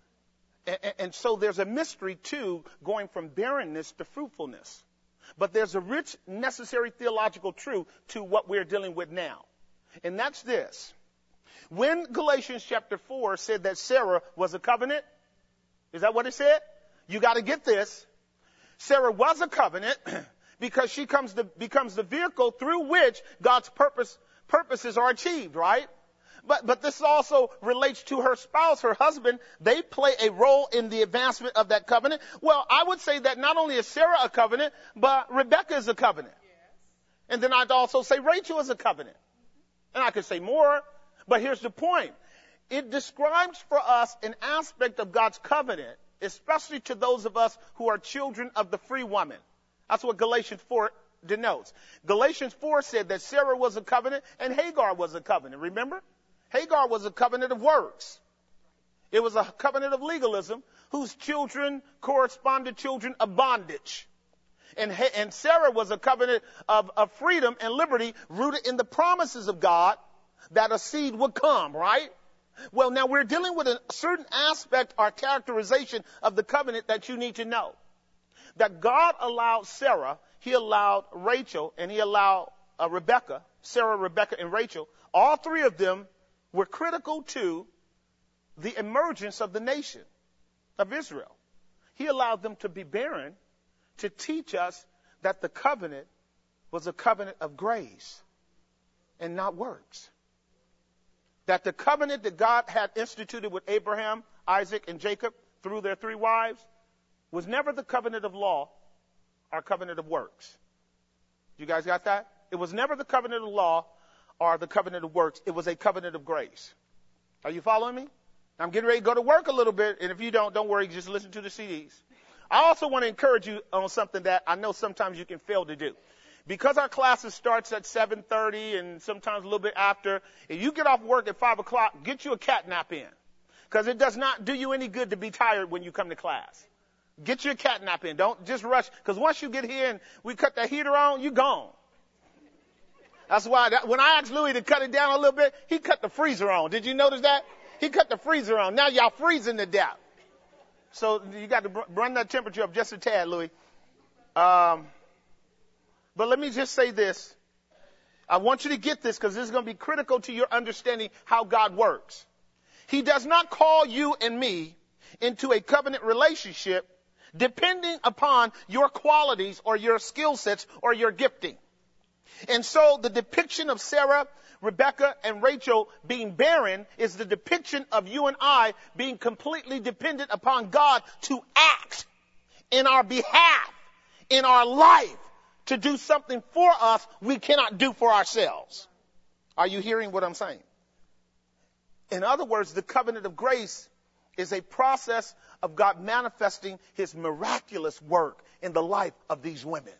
And so there's a mystery too going from barrenness to fruitfulness. But there's a rich, necessary theological truth to what we're dealing with now. And that's this. When Galatians chapter 4 said that Sarah was a covenant, is that what it said? You got to get this. Sarah was a covenant because she becomes the vehicle through which God's purposes are achieved, right? But this also relates to her spouse, her husband. They play a role in the advancement of that covenant. Well, I would say that not only is Sarah a covenant, but Rebecca is a covenant. Yes. And then I'd also say Rachel is a covenant. And I could say more, but here's the point. It describes for us an aspect of God's covenant, especially to those of us who are children of the free woman. That's what Galatians 4 denotes. Galatians 4 said that Sarah was a covenant and Hagar was a covenant. Remember? Hagar was a covenant of works. It was a covenant of legalism whose children corresponded to children of bondage. And Sarah was a covenant of freedom and liberty rooted in the promises of God that a seed would come, right? Well, now we're dealing with a certain aspect or characterization of the covenant that you need to know. That God allowed Sarah, he allowed Rachel, and he allowed Rebecca, Sarah, Rebecca, and Rachel. All three of them were critical to the emergence of the nation of Israel. He allowed them to be barren to teach us that the covenant was a covenant of grace and not works. That the covenant that God had instituted with Abraham, Isaac, and Jacob through their three wives was never the covenant of law or covenant of works. You guys got that? It was never the covenant of law or the covenant of works. It was a covenant of grace. Are you following me? I'm getting ready to go to work a little bit, and if you don't worry, just listen to the CDs. I also want to encourage you on something that I know sometimes you can fail to do. Because our classes starts at 7:30 and sometimes a little bit after, if you get off work at 5 o'clock, get you a cat nap in. Because it does not do you any good to be tired when you come to class. Get your cat nap in. Don't just rush. Because once you get here and we cut the heater on, you're gone. That's why when I asked Louis to cut it down a little bit, he cut the freezer on. Did you notice that? He cut the freezer on. Now y'all freezing to death. So you got to run that temperature up just a tad, Louis. But let me just say this. I want you to get this because this is going to be critical to your understanding how God works. He does not call you and me into a covenant relationship depending upon your qualities or your skill sets or your gifting. And so the depiction of Sarah, Rebecca, and Rachel being barren is the depiction of you and I being completely dependent upon God to act in our behalf, in our life, to do something for us we cannot do for ourselves. Are you hearing what I'm saying? In other words, the covenant of grace is a process of God manifesting his miraculous work in the life of these women.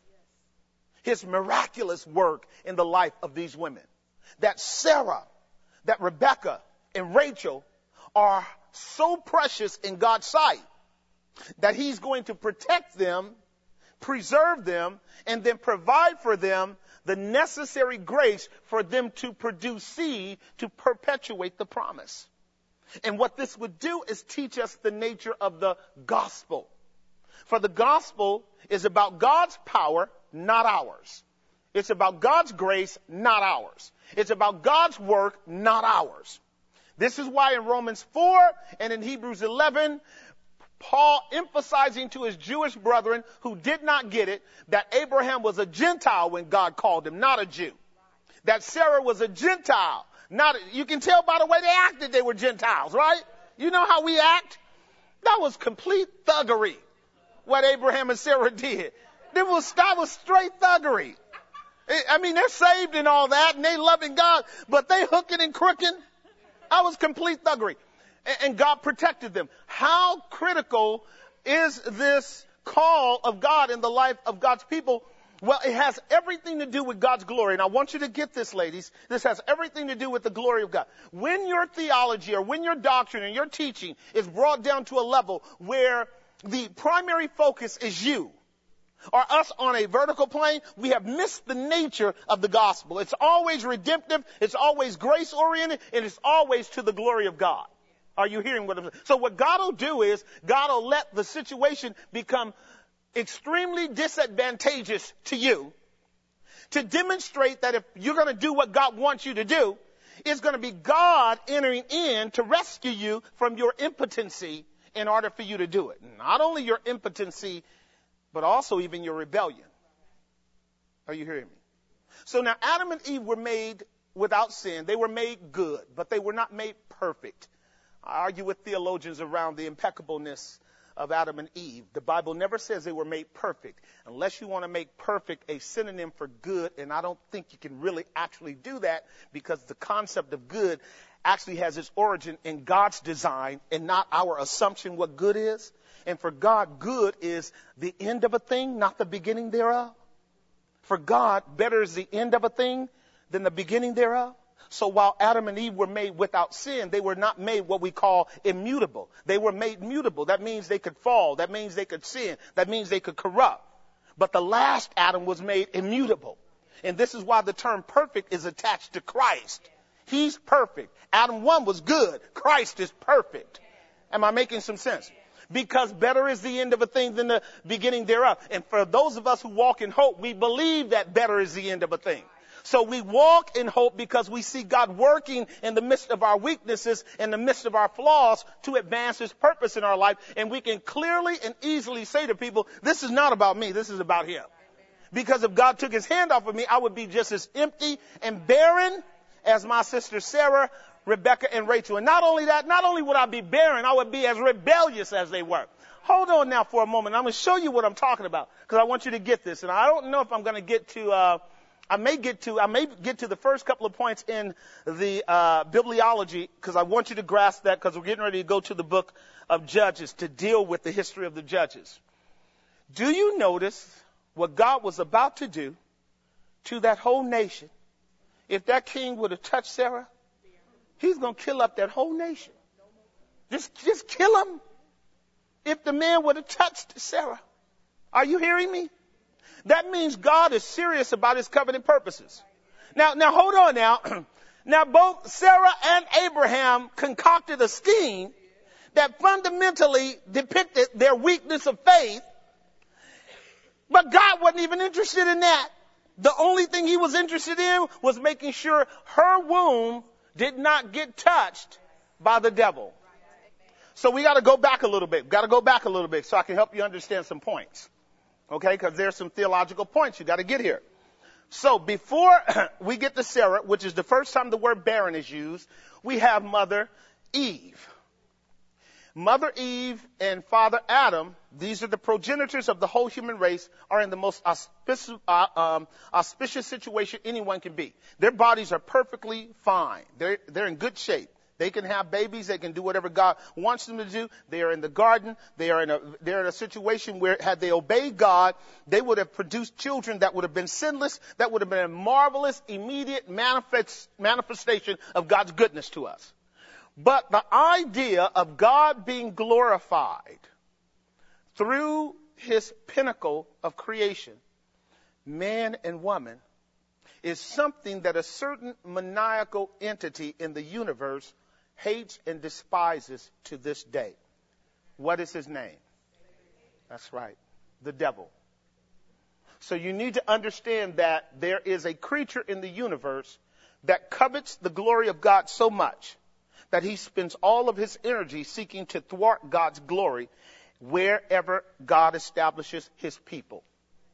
His miraculous work in the life of these women. That Sarah, that Rebecca, and Rachel are so precious in God's sight that he's going to protect them, preserve them, and then provide for them the necessary grace for them to produce seed to perpetuate the promise. And what this would do is teach us the nature of the gospel. For the gospel is about God's power, not ours. It's about God's grace, not ours. It's about God's work, not ours. This is why in Romans 4 and in Hebrews 11, Paul emphasizing to his Jewish brethren who did not get it, that Abraham was a Gentile when God called him, not a Jew. That Sarah was a Gentile. You can tell by the way they acted they were Gentiles, right? You know how we act? That was complete thuggery, what Abraham and Sarah did. That was straight thuggery. I mean, they're saved and all that, and they loving God, but they hooking and crooking. That was complete thuggery. And God protected them. How critical is this call of God in the life of God's people? Well, it has everything to do with God's glory. And I want you to get this, ladies. This has everything to do with the glory of God. When your theology or when your doctrine and your teaching is brought down to a level where the primary focus is you, or us on a vertical plane, we have missed the nature of the gospel. It's always redemptive, it's always grace-oriented, and it's always to the glory of God. Are you hearing what I'm saying? So what God will do is, God will let the situation become extremely disadvantageous to you to demonstrate that if you're going to do what God wants you to do, it's going to be God entering in to rescue you from your impotency in order for you to do it. Not only your impotency, but also even your rebellion. Are you hearing me? So now Adam and Eve were made without sin. They were made good, but they were not made perfect. I argue with theologians around the impeccableness of Adam and Eve. The Bible never says they were made perfect, unless you want to make perfect a synonym for good, and I don't think you can really actually do that, because the concept of good actually has its origin in God's design and not our assumption what good is. And for God, good is the end of a thing, not the beginning thereof. For God, better is the end of a thing than the beginning thereof. So while Adam and Eve were made without sin, they were not made what we call immutable. They were made mutable. That means they could fall. That means they could sin. That means they could corrupt. But the last Adam was made immutable. And this is why the term perfect is attached to Christ. He's perfect. Adam 1 was good. Christ is perfect. Am I making some sense? Because better is the end of a thing than the beginning thereof. And for those of us who walk in hope, we believe that better is the end of a thing. So we walk in hope because we see God working in the midst of our weaknesses, in the midst of our flaws, to advance his purpose in our life. And we can clearly and easily say to people, this is not about me, this is about him. Because if God took his hand off of me, I would be just as empty and barren as my sister Sarah, Rebecca, and Rachel. And not only that, not only would I be barren, I would be as rebellious as they were. Hold on now for a moment. I'm going to show you what I'm talking about, because I want you to get this. And I don't know if I'm going to get to I may get to the first couple of points in the bibliology, because I want you to grasp that, because we're getting ready to go to the book of Judges to deal with the history of the judges. Do you notice what God was about to do to that whole nation? If that king would have touched Sarah, he's going to kill up that whole nation. Just kill him. If the man would have touched Sarah. Are you hearing me? That means God is serious about his covenant purposes. Now hold on now. Now both Sarah and Abraham concocted a scheme that fundamentally depicted their weakness of faith. But God wasn't even interested in that. The only thing he was interested in was making sure her womb did not get touched by the devil. So we got to go back a little bit. So I can help you understand some points. Okay, because there's some theological points you got to get here. So before we get to Sarah, which is the first time the word barren is used, we have Mother Eve. Mother Eve and Father Adam, these are the progenitors of the whole human race, are in the most auspicious situation anyone can be. Their bodies are perfectly fine. They're in good shape. They can have babies. They can do whatever God wants them to do. They are in the garden. They're in a situation where, had they obeyed God, they would have produced children that would have been sinless, that would have been a marvelous, immediate manifestation of God's goodness to us. But the idea of God being glorified through his pinnacle of creation, man and woman, is something that a certain maniacal entity in the universe hates and despises to this day. What is his name? That's right, the devil. So you need to understand that there is a creature in the universe that covets the glory of God so much that he spends all of his energy seeking to thwart God's glory wherever God establishes his people.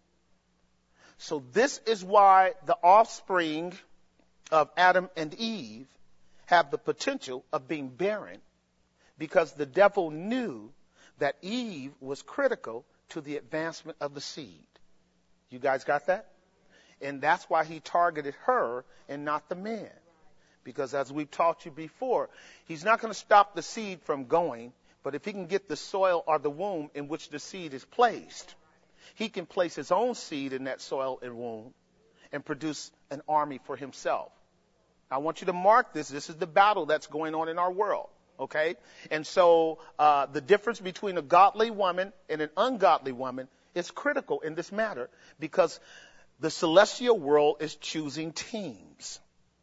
So this is why the offspring of Adam and Eve have the potential of being barren, because the devil knew that Eve was critical to the advancement of the seed. You guys got that? And that's why he targeted her and not the man. Because as we've taught you before, he's not going to stop the seed from going, but if he can get the soil or the womb in which the seed is placed, he can place his own seed in that soil and womb and produce an army for himself. I want you to mark this. This is the battle that's going on in our world. Okay? And so the difference between a godly woman and an ungodly woman is critical in this matter, because the celestial world is choosing teams.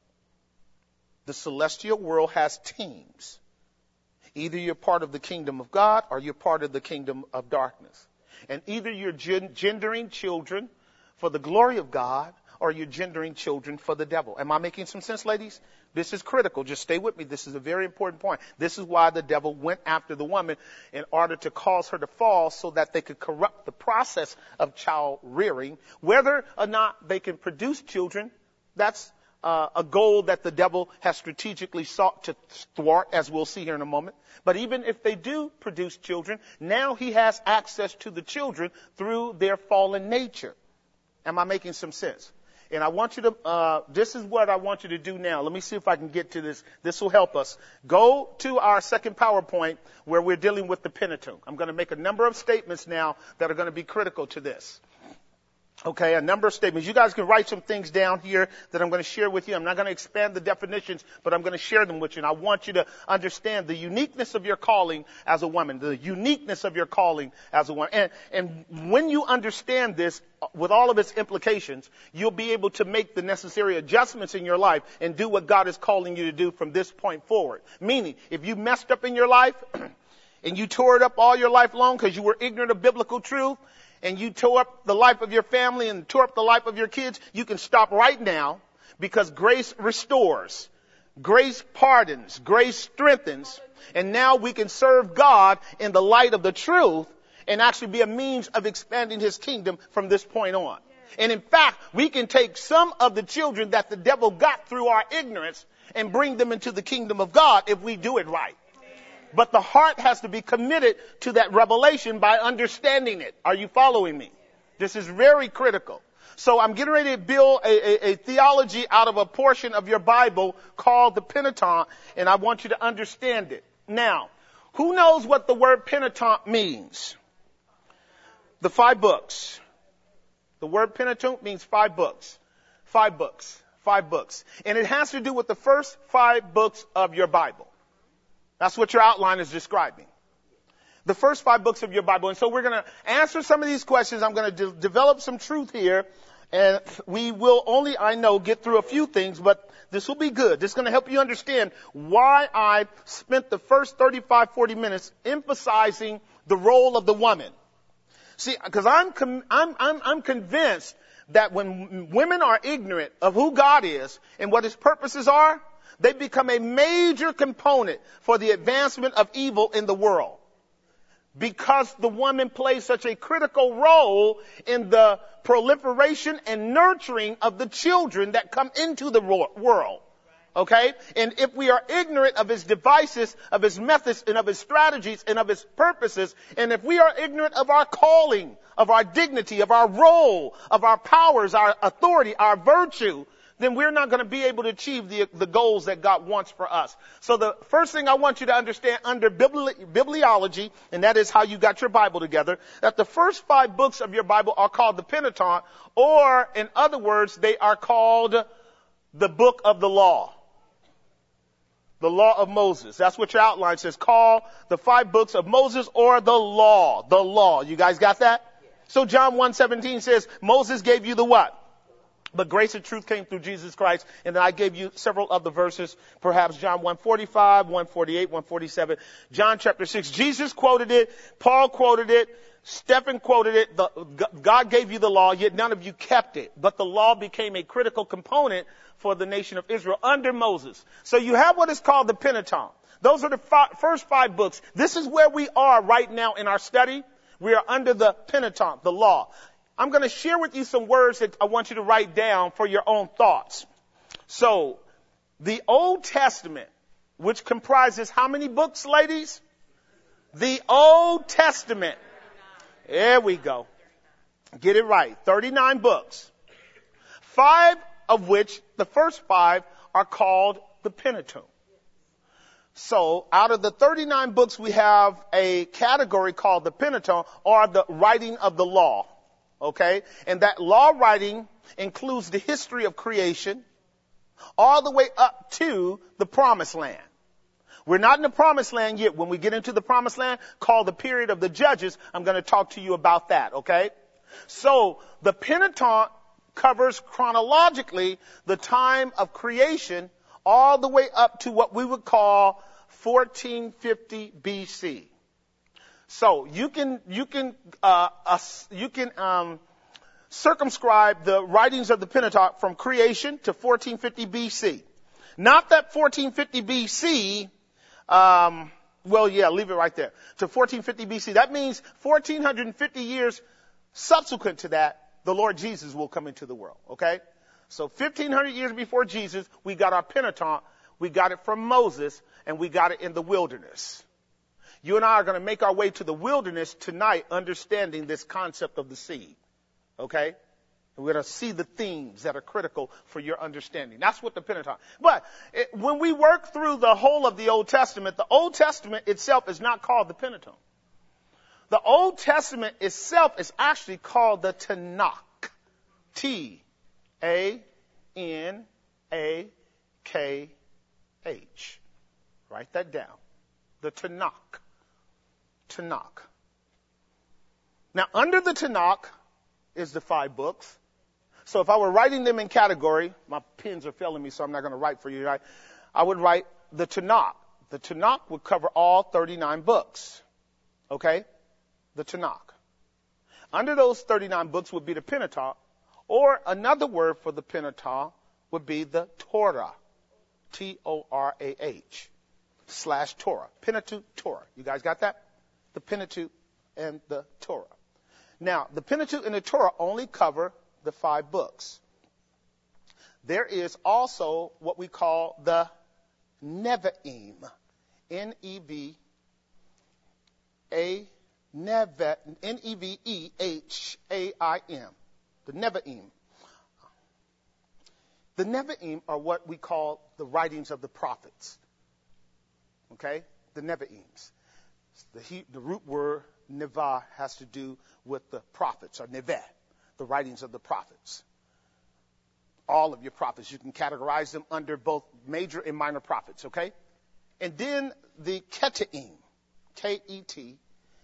The celestial world has teams. Either you're part of the kingdom of God or you're part of the kingdom of darkness. And either you're gendering children for the glory of God or you're gendering children for the devil. Am I making some sense, ladies? This is critical. Just stay with me. This is a very important point. This is why the devil went after the woman, in order to cause her to fall so that they could corrupt the process of child rearing. Whether or not they can produce children, that's a goal that the devil has strategically sought to thwart, as we'll see here in a moment. But even if they do produce children, now he has access to the children through their fallen nature. Am I making some sense? And I want you to, this is what I want you to do now. Let me see if I can get to this. This will help us. Go to our second PowerPoint where we're dealing with the Pentateuch. I'm going to make a number of statements now that are going to be critical to this. Okay, a number of statements. You guys can write some things down here that I'm going to share with you. I'm not going to expand the definitions, but I'm going to share them with you. And I want you to understand the uniqueness of your calling as a woman, the uniqueness of your calling as a woman. And when you understand this with all of its implications, you'll be able to make the necessary adjustments in your life and do what God is calling you to do from this point forward. Meaning, if you messed up in your life and you tore it up all your life long because you were ignorant of biblical truth, and you tore up the life of your family and tore up the life of your kids, you can stop right now, because grace restores, grace pardons, grace strengthens, and now we can serve God in the light of the truth and actually be a means of expanding his kingdom from this point on. And in fact, we can take some of the children that the devil got through our ignorance and bring them into the kingdom of God if we do it right. But the heart has to be committed to that revelation by understanding it. Are you following me? This is very critical. So I'm getting ready to build a theology out of a portion of your Bible called the Pentateuch, and I want you to understand it. Now, who knows what the word Pentateuch means? The 5 books. The word Pentateuch means 5 books. 5 books. 5 books. And it has to do with the first 5 books of your Bible. That's what your outline is describing. The first 5 books of your Bible. And so we're going to answer some of these questions. I'm going to develop some truth here. And we will only, I know, get through a few things, but this will be good. This is going to help you understand why I spent the first 35, 40 minutes emphasizing the role of the woman. See, because I'm convinced that when women are ignorant of who God is and what his purposes are, they become a major component for the advancement of evil in the world. Because the woman plays such a critical role in the proliferation and nurturing of the children that come into the world. Okay? And if we are ignorant of his devices, of his methods, and of his strategies, and of his purposes, and if we are ignorant of our calling, of our dignity, of our role, of our powers, our authority, our virtue, then we're not going to be able to achieve the goals that God wants for us. So the first thing I want you to understand under bibliology, and that is how you got your Bible together, that the first 5 books of your Bible are called the Pentateuch, or in other words, they are called the book of the law. The law of Moses. That's what your outline says. Call the 5 books of Moses or the law. The law. You guys got that? So John 1:17 says, Moses gave you the what? But grace and truth came through Jesus Christ. And then I gave you several other verses, perhaps John 1:45, 1:48, 1:47, John chapter 6. Jesus quoted it. Paul quoted it. Stephen quoted it. God gave you the law, yet none of you kept it. But the law became a critical component for the nation of Israel under Moses. So you have what is called the Pentateuch. Those are the first 5 books. This is where we are right now in our study. We are under the Pentateuch, the law. I'm going to share with you some words that I want you to write down for your own thoughts. So, the Old Testament, which comprises how many books, ladies? The Old Testament. There we go. Get it right. 39 books. 5 of which, the first 5, are called the Pentateuch. So, out of the 39 books, we have a category called the Pentateuch, or the writing of the law. Okay? And that law writing includes the history of creation all the way up to the promised land. We're not in the promised land yet. When we get into the promised land, called the period of the judges, I'm going to talk to you about that. Okay? So the Pentateuch covers chronologically the time of creation all the way up to what we would call 1450 BC. So you can circumscribe the writings of the Pentateuch from creation to 1450 BC. Not that 1450 BC, leave it right there. To 1450 BC. That means 1450 years subsequent to that, the Lord Jesus will come into the world. Okay? So 1500 years before Jesus, we got our Pentateuch. We got it from Moses, and we got it in the wilderness. You and I are going to make our way to the wilderness tonight understanding this concept of the seed. Okay? And we're going to see the themes that are critical for your understanding. That's what the Pentateuch. But when we work through the whole of the Old Testament itself is not called the Pentateuch. The Old Testament itself is actually called the Tanakh. T-A-N-A-K-H. Write that down. The Tanakh. Tanakh. Now, under the Tanakh is the 5 books. So if I were writing them in category, my pens are failing me, so I'm not going to write for you, right? I would write the Tanakh. The Tanakh would cover all 39 books. Okay? The Tanakh. Under those 39 books would be the Pentateuch, or another word for the Pentateuch would be the Torah. Torah. / Torah. Pentateuch, Torah. You guys got that? The Pentateuch and the Torah. Now, the Pentateuch and the Torah only cover the 5 books. There is also what we call the Nevi'im. N-E-V-E-H-A-I-M. The Nevi'im. The Nevi'im are what we call the writings of the prophets. Okay? The Nevi'ims. The root word Nevah has to do with the prophets, or Neveh, the writings of the prophets. All of your prophets, you can categorize them under both major and minor prophets, okay? And then the Keta'im, K-E-T,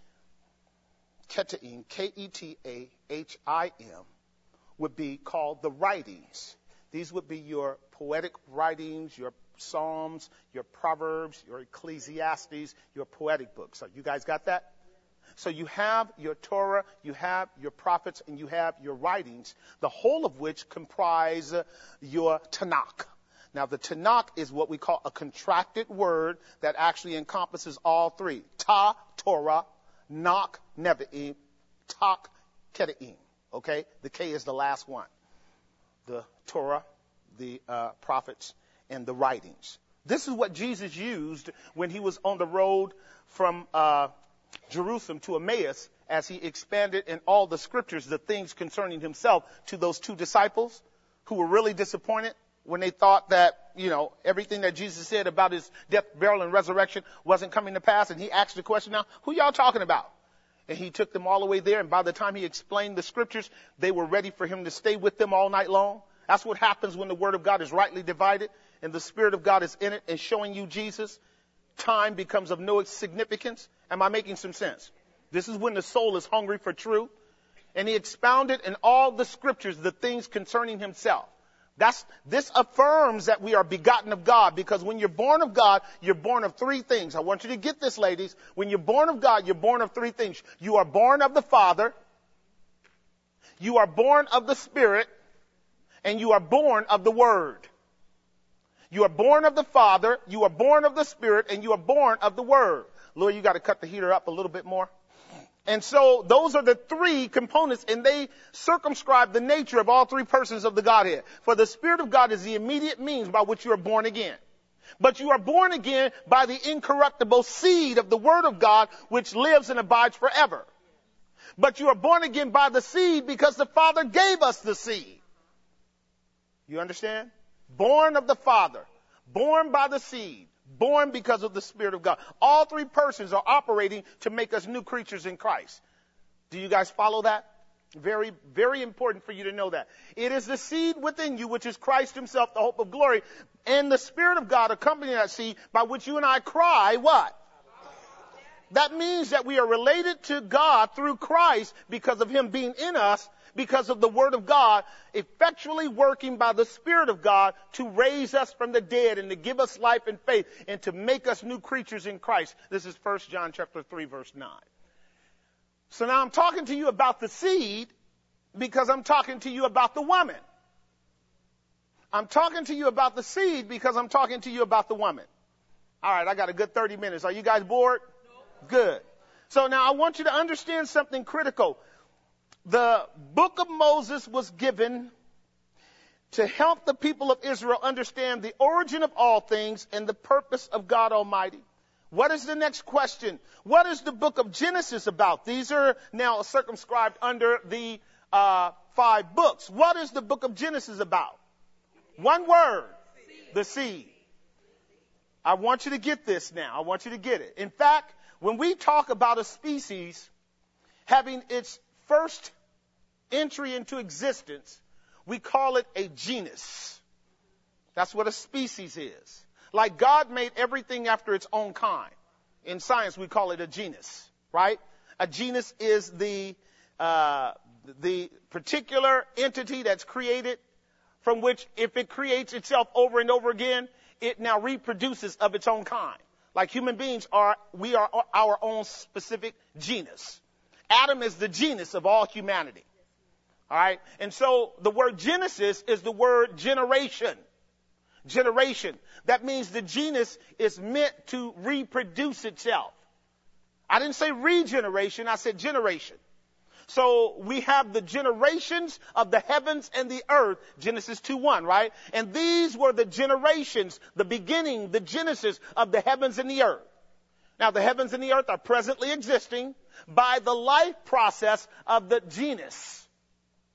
Keta'im, K-E-T-A-H-I-M, would be called the writings. These would be your poetic writings, your Psalms, your Proverbs, your Ecclesiastes, your poetic books. So you guys got that? So you have your Torah, you have your prophets, and you have your writings, the whole of which comprise your Tanakh. Now, the Tanakh is what we call a contracted word that actually encompasses all three. Ta, Torah, Nach, Nevi'im, Tak, Keta'im. Okay? The K is the last one. The Torah, the prophets, and the writings. This is what Jesus used when he was on the road from Jerusalem to Emmaus, as he expanded in all the scriptures the things concerning himself to those two disciples who were really disappointed when they thought that, everything that Jesus said about his death, burial, and resurrection wasn't coming to pass. And he asked the question, now, who y'all talking about? And he took them all the way there. And by the time he explained the scriptures, they were ready for him to stay with them all night long. That's what happens when the word of God is rightly divided and the Spirit of God is in it and showing you Jesus. Time becomes of no significance. Am I making some sense? This is when the soul is hungry for truth. And he expounded in all the scriptures the things concerning himself. This affirms that we are begotten of God, because when you're born of God, you're born of three things. I want you to get this, ladies. When you're born of God, you're born of three things. You are born of the Father, you are born of the Spirit, and you are born of the Word. You are born of the Father, you are born of the Spirit, and you are born of the Word. Lord, you got to cut the heater up a little bit more. And so those are the three components, and they circumscribe the nature of all three persons of the Godhead. For the Spirit of God is the immediate means by which you are born again. But you are born again by the incorruptible seed of the Word of God, which lives and abides forever. But you are born again by the seed because the Father gave us the seed. You understand? Born of the Father, born by the seed, born because of the Spirit of God. All three persons are operating to make us new creatures in Christ. Do you guys follow that? Very, very important for you to know that. It is the seed within you, which is Christ himself, the hope of glory, and the Spirit of God accompanying that seed, by which you and I cry, what? That means that we are related to God through Christ because of him being in us, because of the Word of God effectually working by the Spirit of God to raise us from the dead and to give us life and faith and to make us new creatures in Christ. This is 1 John chapter 3, verse 9. So now I'm talking to you about the seed because I'm talking to you about the woman. I'm talking to you about the seed because I'm talking to you about the woman. All right, I got a good 30 minutes. Are you guys bored? No. Good. So now I want you to understand something critical. The book of Moses was given to help the people of Israel understand the origin of all things and the purpose of God Almighty. What is the next question? What is the book of Genesis about? These are now circumscribed under the 5 books. What is the book of Genesis about? One word, the seed. I want you to get this now. I want you to get it. In fact, when we talk about a species having its first entry into existence, we call it a genus. That's what a species is. Like God made everything after its own kind. In science, we call it a genus, right? A genus is the particular entity that's created, from which if it creates itself over and over again, it now reproduces of its own kind. Like human beings we are our own specific genus. Adam is the genus of all humanity. All right. And so the word Genesis is the word generation. Generation. That means the genus is meant to reproduce itself. I didn't say regeneration. I said generation. So we have the generations of the heavens and the earth, Genesis 2:1, right? And these were the generations, the beginning, the genesis of the heavens and the earth. Now, the heavens and the earth are presently existing by the life process of the genus.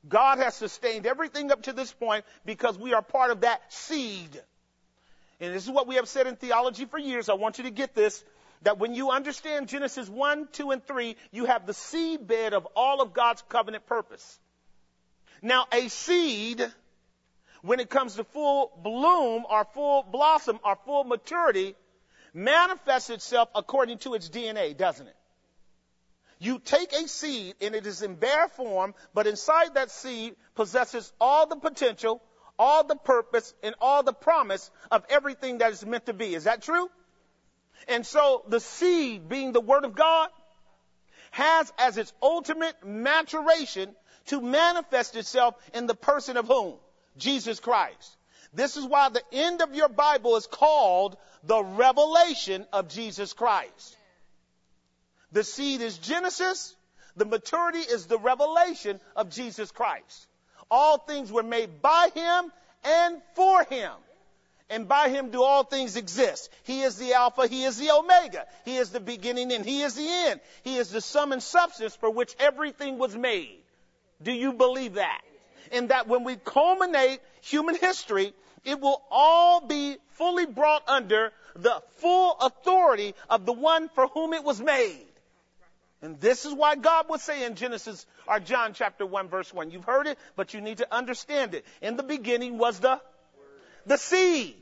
God has sustained everything up to this point because we are part of that seed. And this is what we have said in theology for years. I want you to get this, that when you understand Genesis 1, 2, and 3, you have the seed bed of all of God's covenant purpose. Now, a seed, when it comes to full bloom or full blossom or full maturity, manifests itself according to its DNA, doesn't it? You take a seed and it is in bare form, but inside that seed possesses all the potential, all the purpose, and all the promise of everything that is meant to be. Is that true? And so the seed, being the Word of God, has as its ultimate maturation to manifest itself in the person of whom? Jesus Christ. This is why the end of your Bible is called the revelation of Jesus Christ. The seed is Genesis. The maturity is the revelation of Jesus Christ. All things were made by him and for him. And by him do all things exist. He is the Alpha, he is the Omega. He is the beginning and he is the end. He is the sum and substance for which everything was made. Do you believe that? And that when we culminate human history, it will all be fully brought under the full authority of the one for whom it was made. And this is why God would say in Genesis or John chapter 1 verse 1. You've heard it, but you need to understand it. In the beginning was the seed.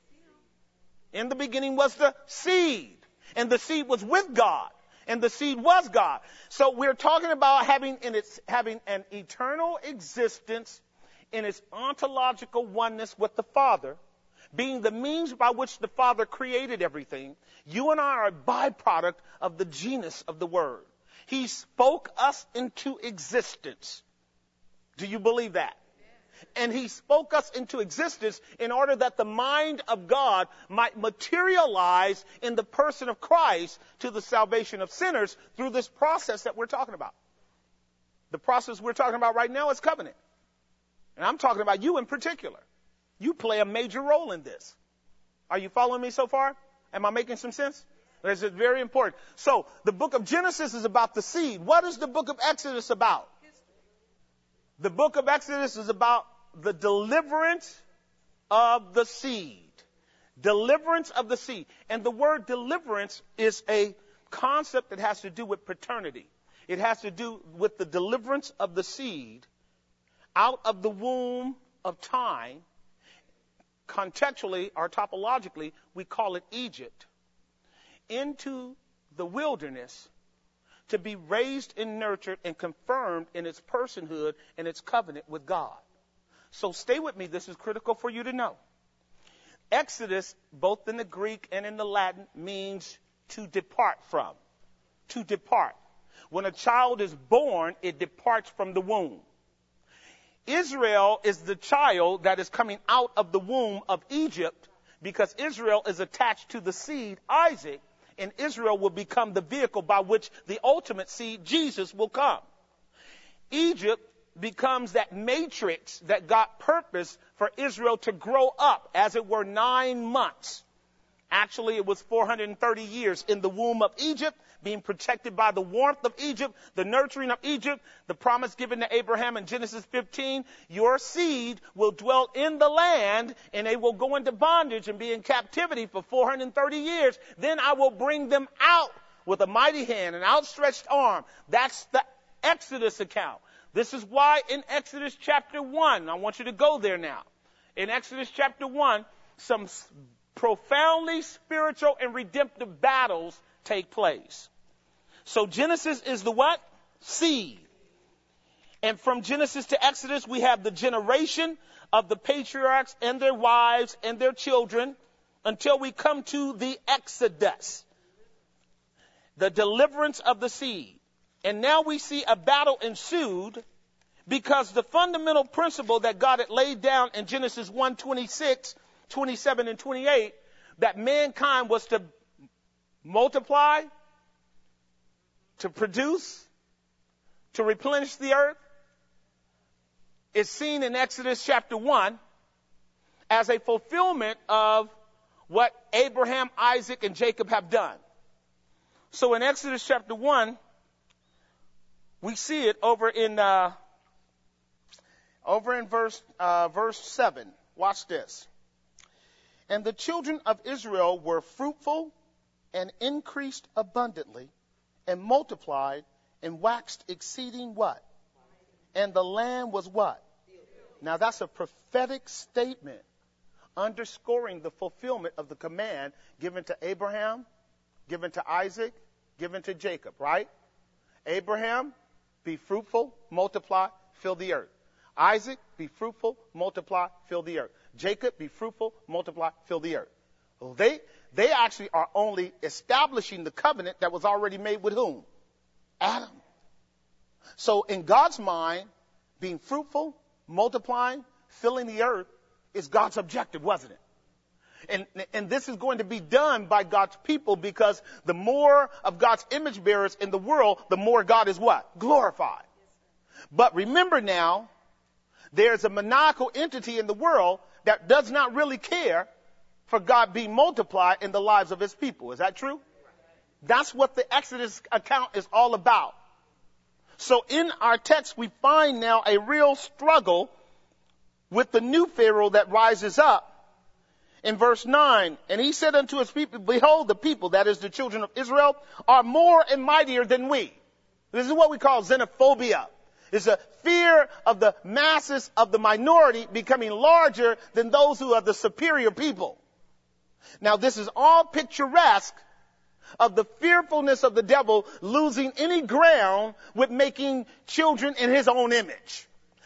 In the beginning was the seed. And the seed was with God. And the seed was God. So we're talking about having an eternal existence in its ontological oneness with the Father, being the means by which the Father created everything. You and I are a byproduct of the genus of the Word. He spoke us into existence. Do you believe that? And he spoke us into existence in order that the mind of God might materialize in the person of Christ to the salvation of sinners through this process that we're talking about. The process we're talking about right now is covenant. And I'm talking about you in particular. You play a major role in this. Are you following me so far? Am I making some sense? This is very important. So the book of Genesis is about the seed. What is the book of Exodus about? The book of Exodus is about the deliverance of the seed. Deliverance of the seed. And the word deliverance is a concept that has to do with paternity. It has to do with the deliverance of the seed out of the womb of time. Contextually or topologically, we call it Egypt, into the wilderness to be raised and nurtured and confirmed in its personhood and its covenant with God. So stay with me. This is critical for you to know. Exodus, both in the Greek and in the Latin, means to depart from. To depart. When a child is born, it departs from the womb. Israel is the child that is coming out of the womb of Egypt because Israel is attached to the seed, Isaac, and Israel will become the vehicle by which the ultimate seed, Jesus, will come. Egypt becomes that matrix that God purposed for Israel to grow up, as it were 9 months. Actually, it was 430 years in the womb of Egypt, being protected by the warmth of Egypt, the nurturing of Egypt, the promise given to Abraham in Genesis 15, your seed will dwell in the land and they will go into bondage and be in captivity for 430 years. Then I will bring them out with a mighty hand, an outstretched arm. That's the Exodus account. This is why in Exodus chapter 1, I want you to go there now. In Exodus chapter 1, some profoundly spiritual and redemptive battles take place. So Genesis is the what? Seed. And from Genesis to Exodus, we have the generation of the patriarchs and their wives and their children until we come to the Exodus, the deliverance of the seed. And now we see a battle ensued because the fundamental principle that God had laid down in Genesis 1:26, 27, and 28, that mankind was to multiply, to produce, to replenish the earth, is seen in Exodus chapter 1 as a fulfillment of what Abraham, Isaac, and Jacob have done. So in Exodus chapter 1, we see it over in Over in verse 7, watch this. And the children of Israel were fruitful and increased abundantly and multiplied and waxed exceeding what? And the land was what? Now that's a prophetic statement underscoring the fulfillment of the command given to Abraham, given to Isaac, given to Jacob, right? Abraham, be fruitful, multiply, fill the earth. Isaac, be fruitful, multiply, fill the earth. Jacob, be fruitful, multiply, fill the earth. Well, they actually are only establishing the covenant that was already made with whom? Adam. So in God's mind, being fruitful, multiplying, filling the earth is God's objective, wasn't it? And this is going to be done by God's people because the more of God's image bearers in the world, the more God is what? Glorified. But remember now, there's a maniacal entity in the world that does not really care for God being multiplied in the lives of his people. Is that true? That's what the Exodus account is all about. So in our text, we find now a real struggle with the new Pharaoh that rises up. In verse 9, and he said unto his people, behold, the people, that is the children of Israel, are more and mightier than we. This is what we call xenophobia. It's a fear of the masses of the minority becoming larger than those who are the superior people. Now, this is all picturesque of the fearfulness of the devil losing any ground with making children in his own image.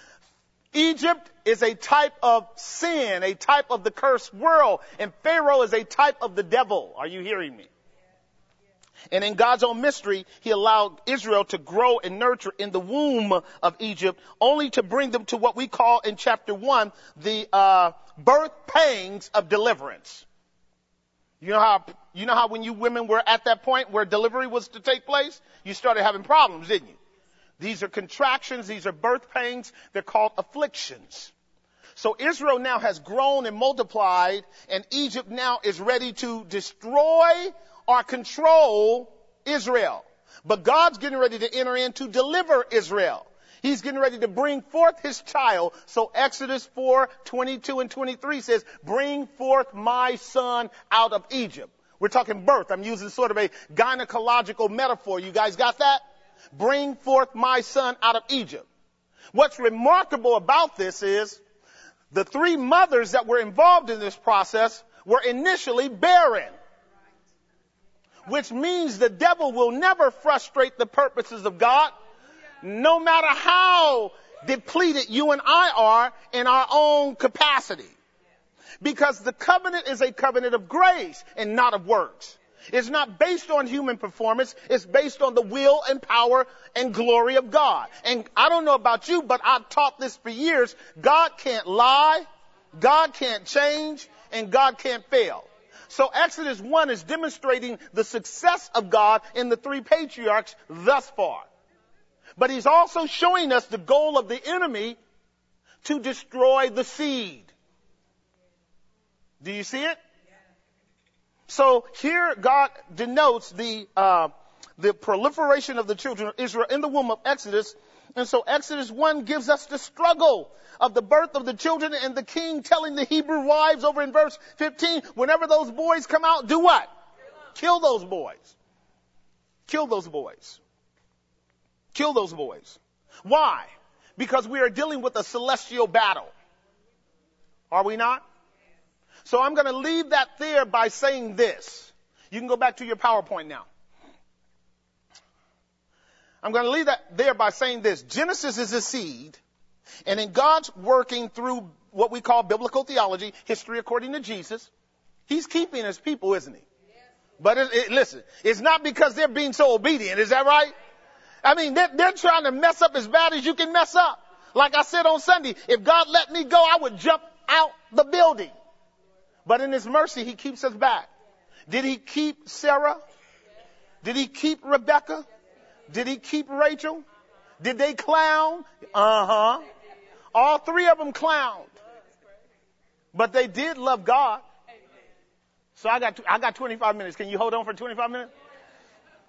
Egypt is a type of sin, a type of the cursed world, and Pharaoh is a type of the devil. Are you hearing me? And in God's own mystery, he allowed Israel to grow and nurture in the womb of Egypt, only to bring them to what we call in chapter 1, the birth pangs of deliverance. You know how when you women were at that point where delivery was to take place, you started having problems, didn't you? These are contractions. These are birth pains. They're called afflictions. So Israel now has grown and multiplied, and Egypt now is ready to destroy or control Israel. But God's getting ready to enter in to deliver Israel. He's getting ready to bring forth his child. So Exodus 4:22 and 23 says, bring forth my son out of Egypt. We're talking birth. I'm using sort of a gynecological metaphor. You guys got that? Bring forth my son out of Egypt. What's remarkable about this is the three mothers that were involved in this process were initially barren, which means the devil will never frustrate the purposes of God, no matter how depleted you and I are in our own capacity. Because the covenant is a covenant of grace and not of works. It's not based on human performance. It's based on the will and power and glory of God. And I don't know about you, but I've taught this for years. God can't lie, God can't change, and God can't fail. So Exodus 1 is demonstrating the success of God in the three patriarchs thus far. But he's also showing us the goal of the enemy to destroy the seed. Do you see it? So here God denotes the proliferation of the children of Israel in the womb of Exodus. And so Exodus 1 gives us the struggle of the birth of the children, and the king telling the Hebrew wives over in verse 15, whenever those boys come out, do what? Kill those boys. Kill those boys. Kill those boys. Why? Because we are dealing with a celestial battle. Are we not? So I'm going to leave that there by saying this. You can go back to your PowerPoint now. I'm going to leave that there by saying this. Genesis is a seed, and in God's working through what we call biblical theology, history according to Jesus, he's keeping his people, isn't he? But listen, it's not because they're being so obedient. Is that right? I mean, they're trying to mess up as bad as you can mess up. Like I said on Sunday, if God let me go, I would jump out the building. But in his mercy, he keeps us back. Did he keep Sarah? Did he keep Rebecca? Did he keep Rachel? Did they clown? Uh-huh. All three of them clowned. But they did love God. So I got 25 minutes. Can you hold on for 25 minutes?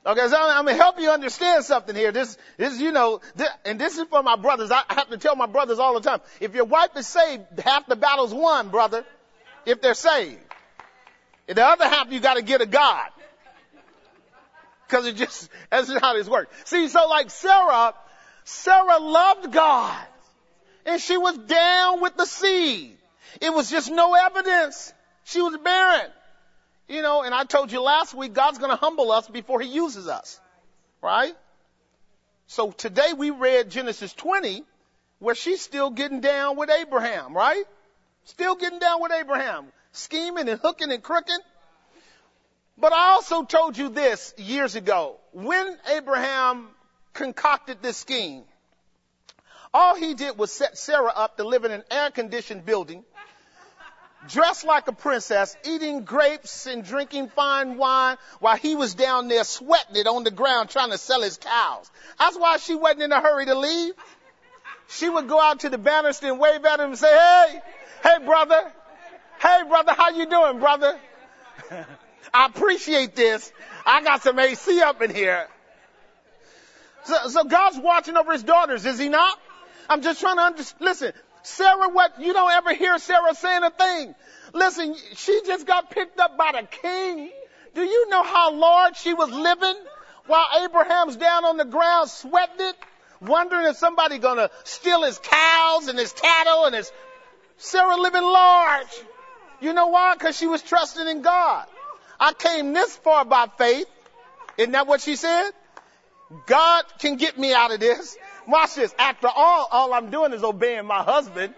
Okay, so I'm going to help you understand something here. This, and this is for my brothers. I have to tell my brothers all the time. If your wife is saved, half the battle's won, brother. If they're saved. The other half you got to get a God. Because that's just how this works. See, so like Sarah loved God. And she was down with the seed. It was just no evidence. She was barren. And I told you last week, God's going to humble us before he uses us. Right? So today we read Genesis 20, where she's still getting down with Abraham, right? Still getting down with Abraham. Scheming and hooking and crooking. But I also told you this years ago. When Abraham concocted this scheme, all he did was set Sarah up to live in an air-conditioned building, dressed like a princess, eating grapes and drinking fine wine while he was down there sweating it on the ground trying to sell his cows. That's why she wasn't in a hurry to leave. She would go out to the banister and wave at him and say, hey, brother, how you doing, brother? I appreciate this. I got some AC up in here. So God's watching over his daughters, is he not? I'm just trying to understand. Listen, Sarah, you don't ever hear Sarah saying a thing. Listen, she just got picked up by the king. Do you know how large she was living while Abraham's down on the ground sweating it, wondering if somebody gonna steal his cows and his cattle and his Sarah living large. You know why? Because she was trusting in God. I came this far by faith. Isn't that what she said? God can get me out of this. Watch this. After all I'm doing is obeying my husband.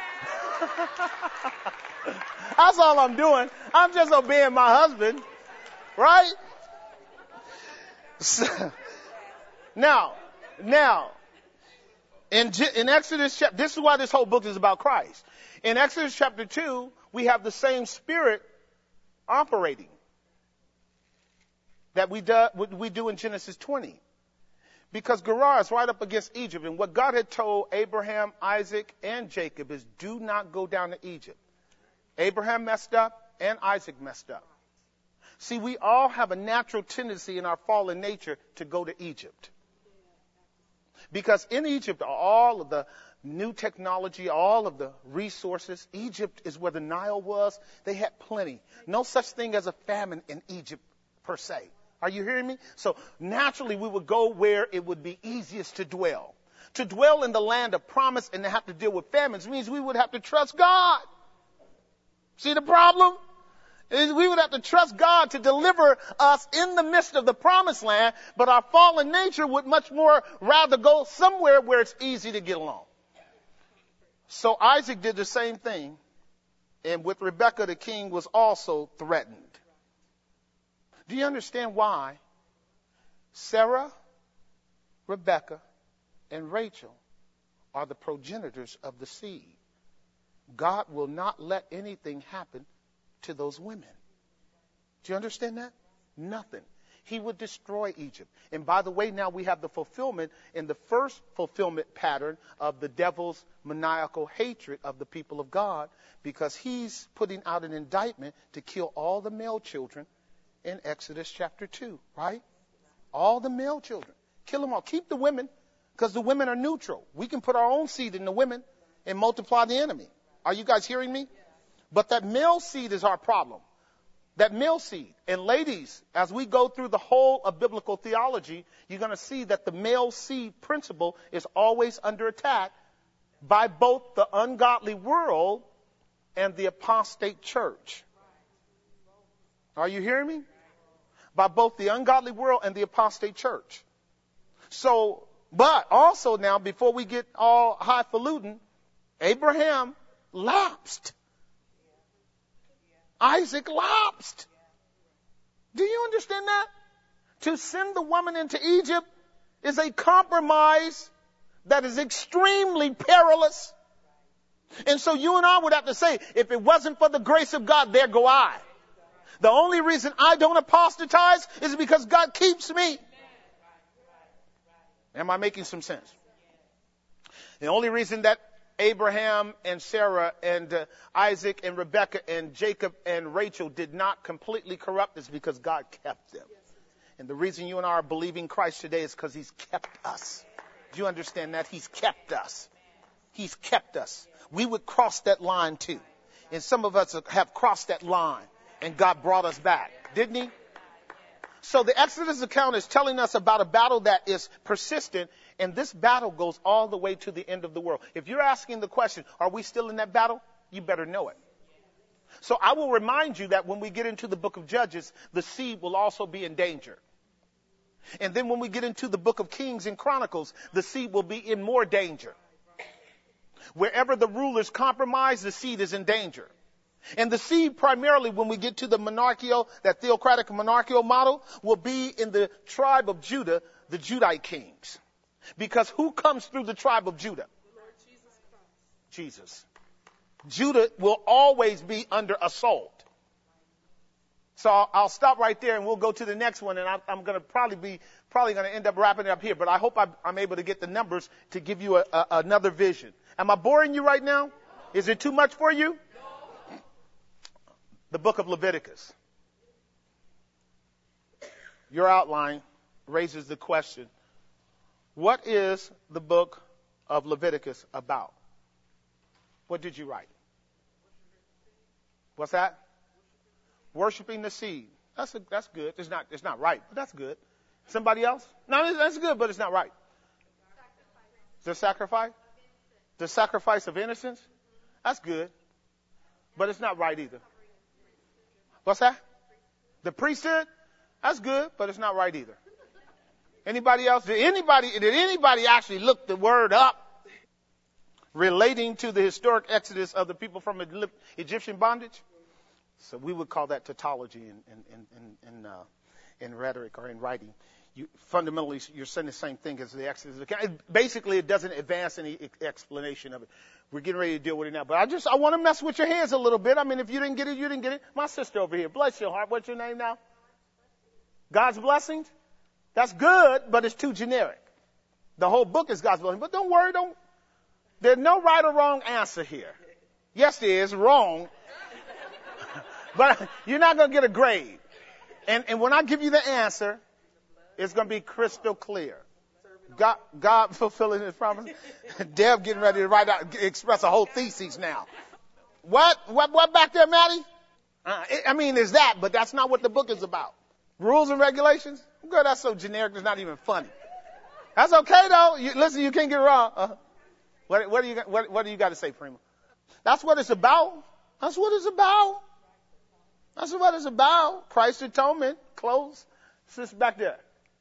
That's all I'm doing. I'm just obeying my husband. Right? So, now, in Exodus chapter, this is why this whole book is about Christ. In Exodus chapter 2, we have the same spirit operating that we do in Genesis 20. Because Gerar is right up against Egypt. And what God had told Abraham, Isaac, and Jacob is do not go down to Egypt. Abraham messed up and Isaac messed up. See, we all have a natural tendency in our fallen nature to go to Egypt. Because in Egypt are all of the new technology, all of the resources. Egypt is where the Nile was. They had plenty. No such thing as a famine in Egypt per se. Are you hearing me? So naturally we would go where it would be easiest to dwell. To dwell in the land of promise and to have to deal with famines means we would have to trust God. See the problem? We would have to trust God to deliver us in the midst of the promised land, but our fallen nature would much more rather go somewhere where it's easy to get along. So Isaac did the same thing, and with Rebekah the king was also threatened. Do you understand why Sarah, Rebekah, and Rachel are the progenitors of the seed? God will not let anything happen to those women. Do you understand that? Nothing. He would destroy Egypt. And by the way, now we have the fulfillment in the first fulfillment pattern of the devil's maniacal hatred of the people of God, because he's putting out an indictment to kill all the male children in Exodus chapter 2, right? All the male children. Kill them all. Keep the women, because the women are neutral. We can put our own seed in the women and multiply the enemy. Are you guys hearing me? But that male seed is our problem. That male seed. And ladies, as we go through the whole of biblical theology, you're going to see that the male seed principle is always under attack by both the ungodly world and the apostate church. Are you hearing me? By both the ungodly world and the apostate church. So, but also now, before we get all highfalutin, Abraham lapsed. Isaac lapsed. Do you understand that? To send the woman into Egypt is a compromise that is extremely perilous. And so you and I would have to say, if it wasn't for the grace of God, there go I. The only reason I don't apostatize is because God keeps me. Am I making some sense? The only reason that Abraham and Sarah and Isaac and Rebekah and Jacob and Rachel did not completely corrupt is because God kept them. And the reason you and I are believing Christ today is because he's kept us. Do you understand that? He's kept us. He's kept us. We would cross that line too. And some of us have crossed that line and God brought us back. Didn't he? So the Exodus account is telling us about a battle that is persistent, and this battle goes all the way to the end of the world. If you're asking the question, are we still in that battle? You better know it. So I will remind you that when we get into the book of Judges, the seed will also be in danger. And then when we get into the book of Kings and Chronicles, the seed will be in more danger. Wherever the rulers compromise, the seed is in danger. And the seed primarily, when we get to the monarchical, that theocratic monarchical model, will be in the tribe of Judah, the Judite kings. Because who comes through the tribe of Judah? Jesus. Judah will always be under assault. So I'll stop right there and we'll go to the next one. And I'm going to probably going to end up wrapping it up here. But I hope I'm able to get the numbers to give you another vision. Am I boring you right now? Is it too much for you? The book of Leviticus. Your outline raises the question, what is the book of Leviticus about? What did you write? What's that? Worshiping the seed. That's good. It's not right, but that's good. Somebody else? No, that's good, but it's not right. The sacrifice? The sacrifice of innocence? That's good, but it's not right either. What's that? The priesthood? That's good, but it's not right either. Anybody else? Did anybody actually look the word up relating to the historic exodus of the people from Egyptian bondage? So we would call that tautology in rhetoric or in writing. Fundamentally, you're saying the same thing as the Exodus. Basically, it doesn't advance any explanation of it. We're getting ready to deal with it now. But I want to mess with your hands a little bit. I mean, if you didn't get it, you didn't get it. My sister over here, bless your heart. What's your name now? God's Blessings? That's good, but it's too generic. The whole book is God's Blessings. But don't worry, there's no right or wrong answer here. Yes, there is wrong. But you're not going to get a grade. And when I give you the answer, it's going to be crystal clear. God fulfilling his promise. Deb getting ready to express a whole thesis now. What back there, Maddie? There's that, but that's not what the book is about. Rules and regulations? Girl, that's so generic, it's not even funny. That's okay though. Listen, you can't get it wrong. What do you got to say, Prima? That's what it's about. That's what it's about. That's what it's about. Christ's atonement. Close. Sis back there.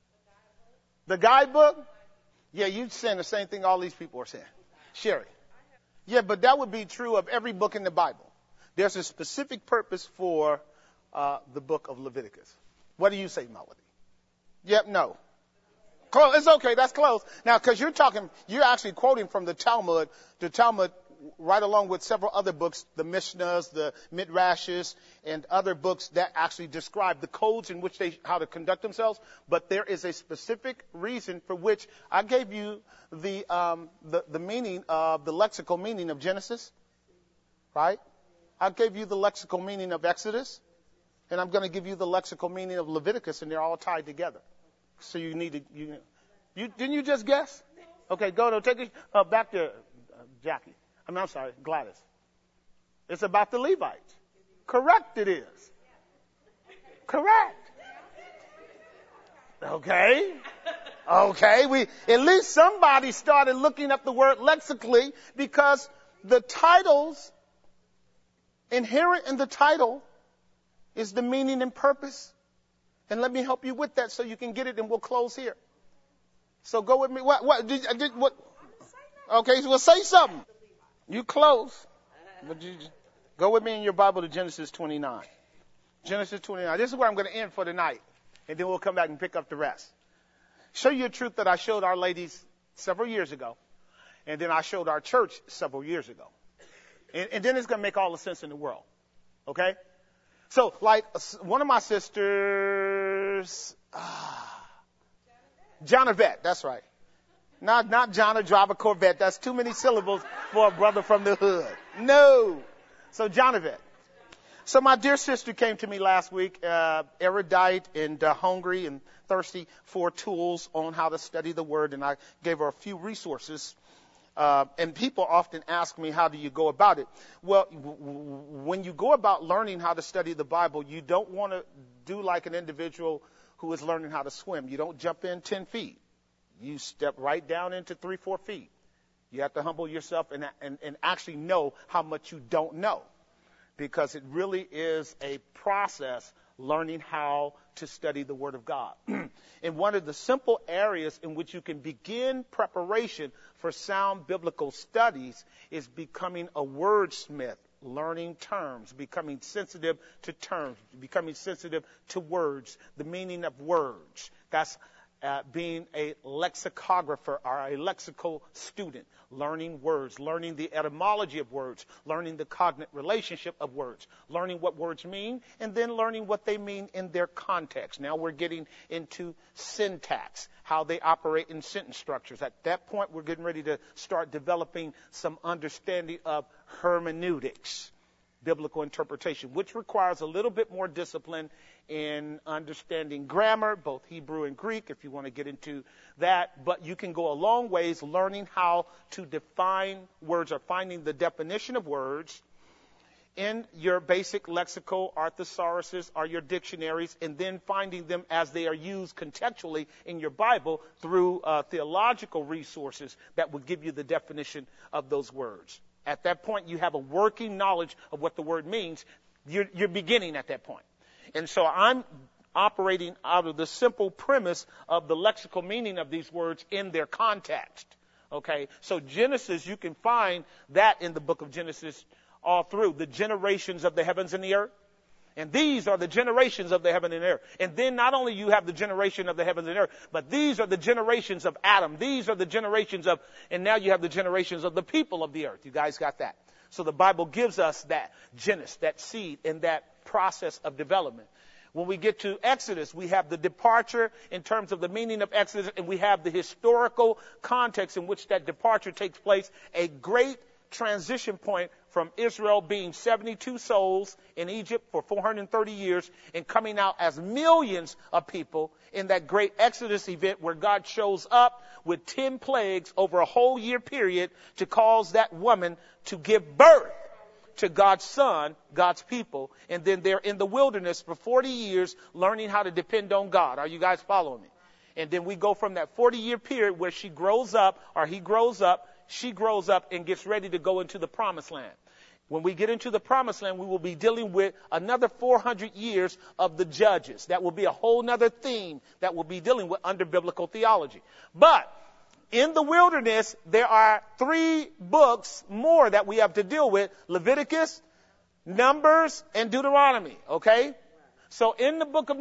The guidebook? Yeah, you're saying the same thing all these people are saying. Sherry. Yeah, but that would be true of every book in the Bible. There's a specific purpose for the book of Leviticus. What do you say, Melody? Yep, no. Close. It's okay. That's close. Now, because you're actually quoting from the Talmud right along with several other books, the Mishnahs, the Midrashes, and other books that actually describe the codes in which how to conduct themselves. But there is a specific reason for which I gave you the meaning of the lexical meaning of Genesis, right? I gave you the lexical meaning of Exodus, and I'm going to give you the lexical meaning of Leviticus, and they're all tied together. So you didn't you just guess? Okay, take it back to Jackie. I'm sorry, Gladys. It's about the Levites. Correct it is. Correct. Okay. At least somebody started looking up the word lexically, because the titles, inherent in the title, is the meaning and purpose. And let me help you with that so you can get it, and we'll close here. So go with me. What? Okay, so we'll say something. You close, but you go with me in your Bible to Genesis 29. Genesis 29. This is where I'm going to end for tonight, and then we'll come back and pick up the rest. Show you a truth that I showed our ladies several years ago, and then I showed our church several years ago. And then it's going to make all the sense in the world. Okay? So, like, one of my sisters, Jonavette, that's right. Not John, drive a Corvette. That's too many syllables for a brother from the hood. No. So Jonavette. So my dear sister came to me last week, erudite and hungry and thirsty for tools on how to study the Word, and I gave her a few resources. And people often ask me, how do you go about it? Well, when you go about learning how to study the Bible, you don't want to do like an individual who is learning how to swim. You don't jump in 10 feet. You step right down into 3-4 feet. You have to humble yourself and actually know how much you don't know, because it really is a process learning how to study the Word of God. And one of the simple areas in which you can begin preparation for sound biblical studies is becoming a wordsmith, learning terms, becoming sensitive to terms, becoming sensitive to words, the meaning of words. That's being a lexicographer or a lexical student, learning words, learning the etymology of words, learning the cognate relationship of words, learning what words mean, and then learning what they mean in their context. Now we're getting into syntax, how they operate in sentence structures. At that point, we're getting ready to start developing some understanding of hermeneutics, biblical interpretation, which requires a little bit more discipline in understanding grammar, both Hebrew and Greek, if you want to get into that. But you can go a long ways learning how to define words or finding the definition of words in your basic lexical or thesauruses or your dictionaries, and then finding them as they are used contextually in your Bible through theological resources that will give you the definition of those words. At that point, you have a working knowledge of what the word means. You're beginning at that point. And so I'm operating out of the simple premise of the lexical meaning of these words in their context. Okay? So Genesis, you can find that in the book of Genesis all through. The generations of the heavens and the earth. And these are the generations of the heaven and earth. And then not only you have the generation of the heavens and earth, but these are the generations of Adam. These are the generations of, and now you have the generations of the people of the earth. You guys got that? So the Bible gives us that genus, that seed, and that process of development. When we get to Exodus, we have the departure in terms of the meaning of Exodus, and we have the historical context in which that departure takes place, a great transition point from Israel being 72 souls in Egypt for 430 years and coming out as millions of people in that great Exodus event where God shows up with 10 plagues over a whole year period to cause that woman to give birth to God's son, God's people. And then they're in the wilderness for 40 years learning how to depend on God. Are you guys following me? And then we go from that 40-year period where she grows up, or he grows up, she grows up and gets ready to go into the promised land. When we get into the promised land, we will be dealing with another 400 years of the judges. That will be a whole nother theme that we'll be dealing with under biblical theology. But in the wilderness, there are 3 books more that we have to deal with: Leviticus, Numbers, and Deuteronomy. Okay? So in the book of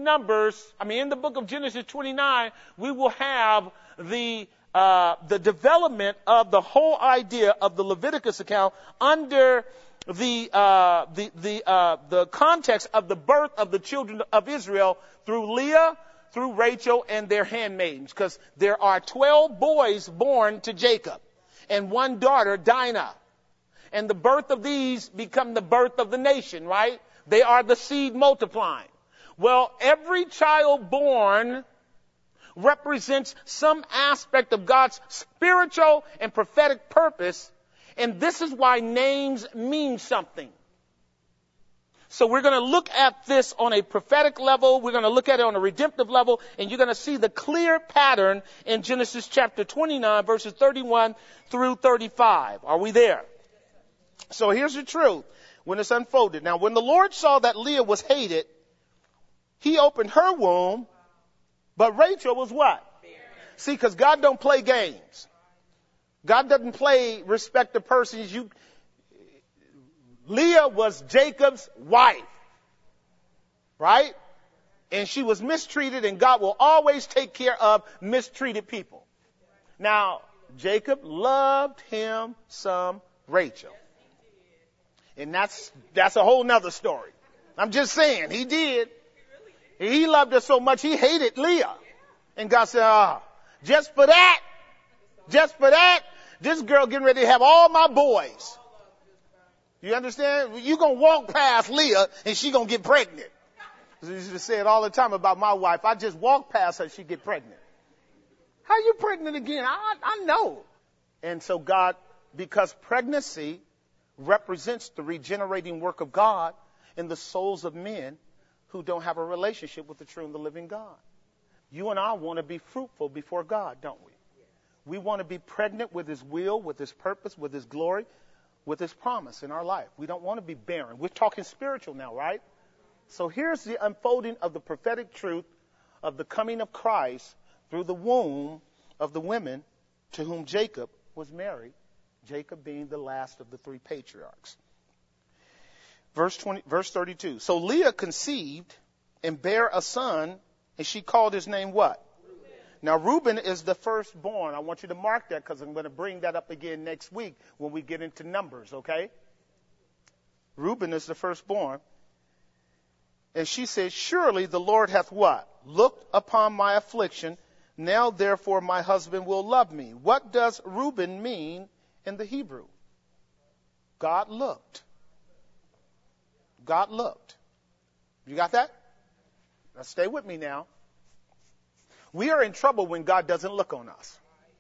in the book of Genesis 29, we will have the development of the whole idea of the Leviticus account under the context of the birth of the children of Israel through Leah, through Rachel, and their handmaidens, because there are 12 boys born to Jacob and 1 daughter, Dinah. And the birth of these become the birth of the nation, right? They are the seed multiplying. Well, every child born represents some aspect of God's spiritual and prophetic purpose, and this is why names mean something. So we're going to look at this on a prophetic level, we're going to look at it on a redemptive level, and you're going to see the clear pattern in Genesis chapter 29, verses 31 through 35. Are we there? So here's the truth when it's unfolded. Now, when the Lord saw that Leah was hated, he opened her womb, but Rachel was what? See, because God don't play games. God doesn't play respect of persons. Leah was Jacob's wife, right? And she was mistreated, and God will always take care of mistreated people. Now, Jacob loved him some Rachel. And that's a whole nother story. I'm just saying, he did. He loved her so much, he hated Leah. And God said, just for that, this girl getting ready to have all my boys. You understand? You're going to walk past Leah and she's going to get pregnant. I used to say it all the time about my wife. I just walk past her, she get pregnant. How you pregnant again? I know. And so God, because pregnancy represents the regenerating work of God in the souls of men who don't have a relationship with the true and the living God. You and I want to be fruitful before God, don't we? We want to be pregnant with his will, with his purpose, with his glory, with his promise in our life. We don't want to be barren. We're talking spiritual now, right? So here's the unfolding of the prophetic truth of the coming of Christ through the womb of the women to whom Jacob was married, Jacob being the last of the three patriarchs. Verse 32. So Leah conceived and bare a son, and she called his name what? Reuben. Now Reuben is the firstborn. I want you to mark that because I'm going to bring that up again next week when we get into Numbers, okay? Reuben is the firstborn. And she said, surely the Lord hath what? Looked upon my affliction. Now therefore my husband will love me. What does Reuben mean in the Hebrew? God looked. God looked. You got that? Now stay with me now. We are in trouble when God doesn't look on us.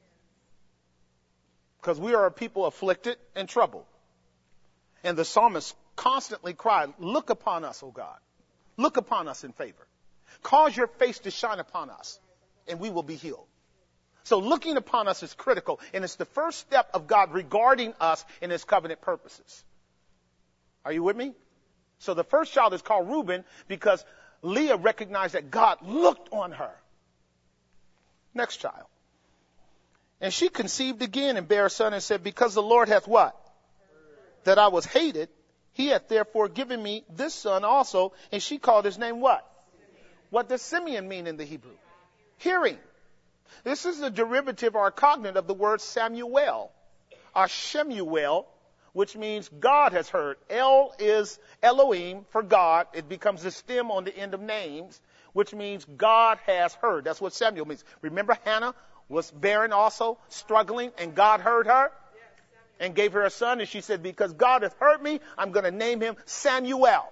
Because we are a people afflicted and troubled. And the psalmist constantly cried, look upon us, O God. Look upon us in favor. Cause your face to shine upon us, and we will be healed. So looking upon us is critical, and it's the first step of God regarding us in his covenant purposes. Are you with me? So the first child is called Reuben because Leah recognized that God looked on her. Next child. And she conceived again and bare a son and said, because the Lord hath what? That I was hated. He hath therefore given me this son also. And she called his name what? What does Simeon mean in the Hebrew? Hearing. This is a derivative or a cognate of the word Samuel, or Shemuel, which means God has heard. El is Elohim for God. It becomes the stem on the end of names, which means God has heard. That's what Samuel means. Remember Hannah was barren also, struggling, and God heard her and gave her a son. And she said, because God hath heard me, I'm going to name him Samuel.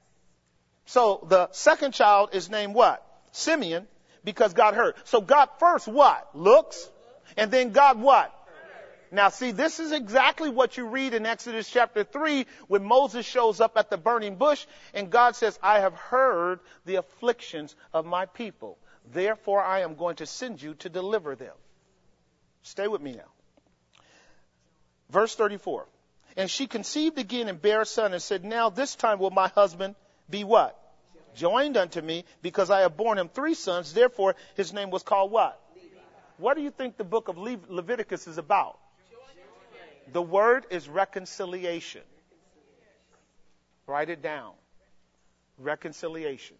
So the second child is named what? Simeon, because God heard. So God first what? Looks. And then God what? Now see, this is exactly what you read in Exodus chapter 3 when Moses shows up at the burning bush and God says, I have heard the afflictions of my people. Therefore I am going to send you to deliver them. Stay with me now. Verse 34. And she conceived again and bare a son and said, now this time will my husband be what? Joined unto me, because I have borne him 3 sons. Therefore his name was called what? What do you think the book of Leviticus is about? The word is reconciliation. Write it down. Reconciliation.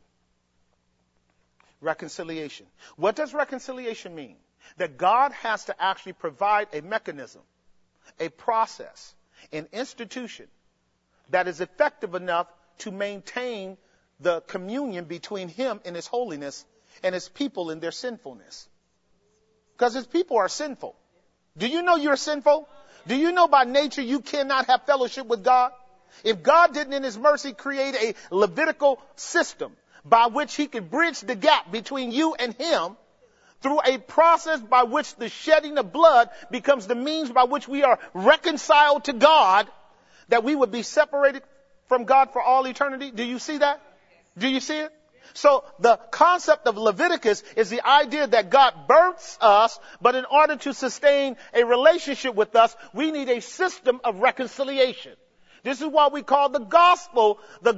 Reconciliation. What does reconciliation mean? That God has to actually provide a mechanism, a process, an institution that is effective enough to maintain the communion between him and his holiness and his people in their sinfulness. Because his people are sinful. Do you know you're sinful? Do you know by nature you cannot have fellowship with God? If God didn't in his mercy create a Levitical system by which he could bridge the gap between you and him through a process by which the shedding of blood becomes the means by which we are reconciled to God, that we would be separated from God for all eternity. Do you see that? Do you see it? So the concept of Leviticus is the idea that God births us, but in order to sustain a relationship with us, we need a system of reconciliation. This is what we call the gospel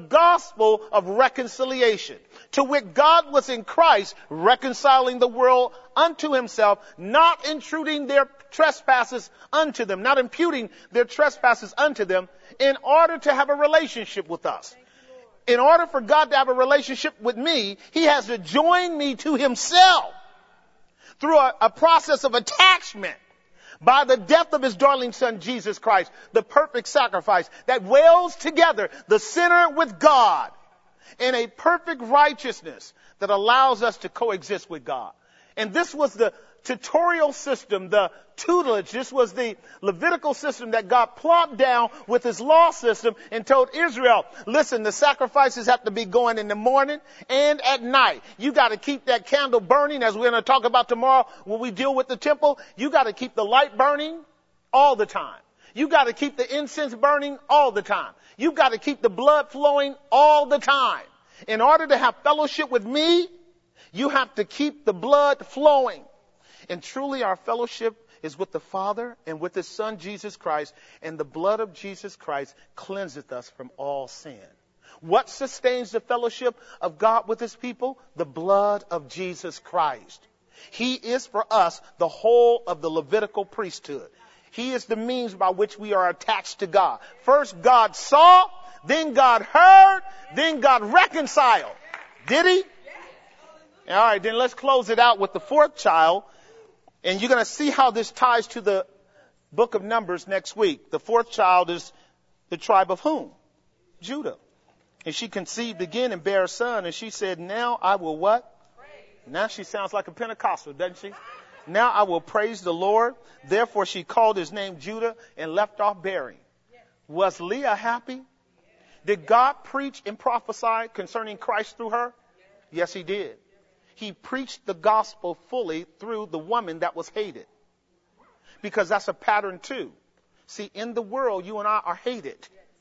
of reconciliation, to wit God was in Christ reconciling the world unto himself, not intruding their trespasses unto them, not imputing their trespasses unto them, in order to have a relationship with us. In order for God to have a relationship with me, he has to join me to himself through a process of attachment by the death of his darling son, Jesus Christ, the perfect sacrifice that welds together the sinner with God in a perfect righteousness that allows us to coexist with God. And this was the tutorial system, the tutelage. This was the Levitical system that God plopped down with his law system and told Israel, listen, the sacrifices have to be going in the morning and at night. You got to keep that candle burning, as we're going to talk about tomorrow when we deal with the temple. You got to keep the light burning all the time. You got to keep the incense burning all the time. You got to keep the blood flowing all the time. In order to have fellowship with me, you have to keep the blood flowing. And truly our fellowship is with the Father and with his Son, Jesus Christ. And the blood of Jesus Christ cleanseth us from all sin. What sustains the fellowship of God with his people? The blood of Jesus Christ. He is for us the whole of the Levitical priesthood. He is the means by which we are attached to God. First God saw, then God heard, then God reconciled. Did he? All right, then let's close it out with the fourth child. And you're going to see how this ties to the book of Numbers next week. The fourth child is the tribe of whom? Judah. And she conceived again and bare a son. And she said, now I will what? Praise. Now she sounds like a Pentecostal, doesn't she? Now I will praise the Lord. Therefore she called his name Judah and left off bearing. Was Leah happy? Did God preach and prophesy concerning Christ through her? Yes, he did. He preached the gospel fully through the woman that was hated. Because that's a pattern too. See, in the world, you and I are hated.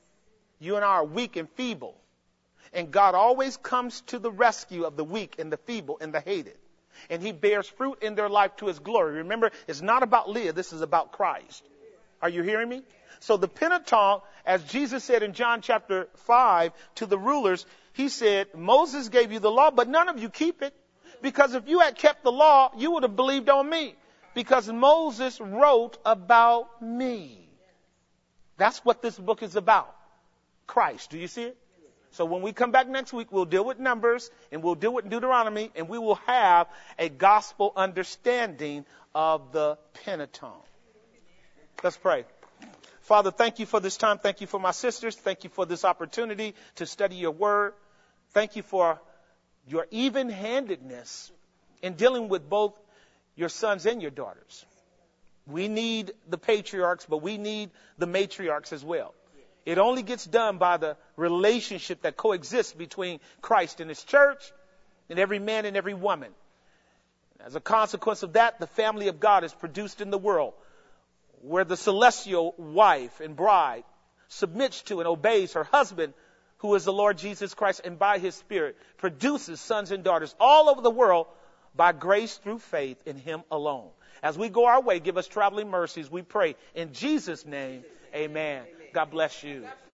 You and I are weak and feeble. And God always comes to the rescue of the weak and the feeble and the hated. And he bears fruit in their life to his glory. Remember, it's not about Leah. This is about Christ. Are you hearing me? So the Pentateuch, as Jesus said in John chapter 5 to the rulers, he said, Moses gave you the law, but none of you keep it. Because if you had kept the law, you would have believed on me. Because Moses wrote about me. That's what this book is about. Christ. Do you see it? So when we come back next week, we'll deal with Numbers and we'll deal with Deuteronomy, and we will have a gospel understanding of the Pentateuch. Let's pray. Father, thank you for this time. Thank you for my sisters. Thank you for this opportunity to study your word. Thank you for your even-handedness in dealing with both your sons and your daughters. We need the patriarchs, but we need the matriarchs as well. It only gets done by the relationship that coexists between Christ and his church and every man and every woman. As a consequence of that, the family of God is produced in the world, where the celestial wife and bride submits to and obeys her husband, who is the Lord Jesus Christ, and by his Spirit produces sons and daughters all over the world by grace through faith in him alone. As we go our way, give us traveling mercies, we pray. In Jesus' name, amen. God bless you.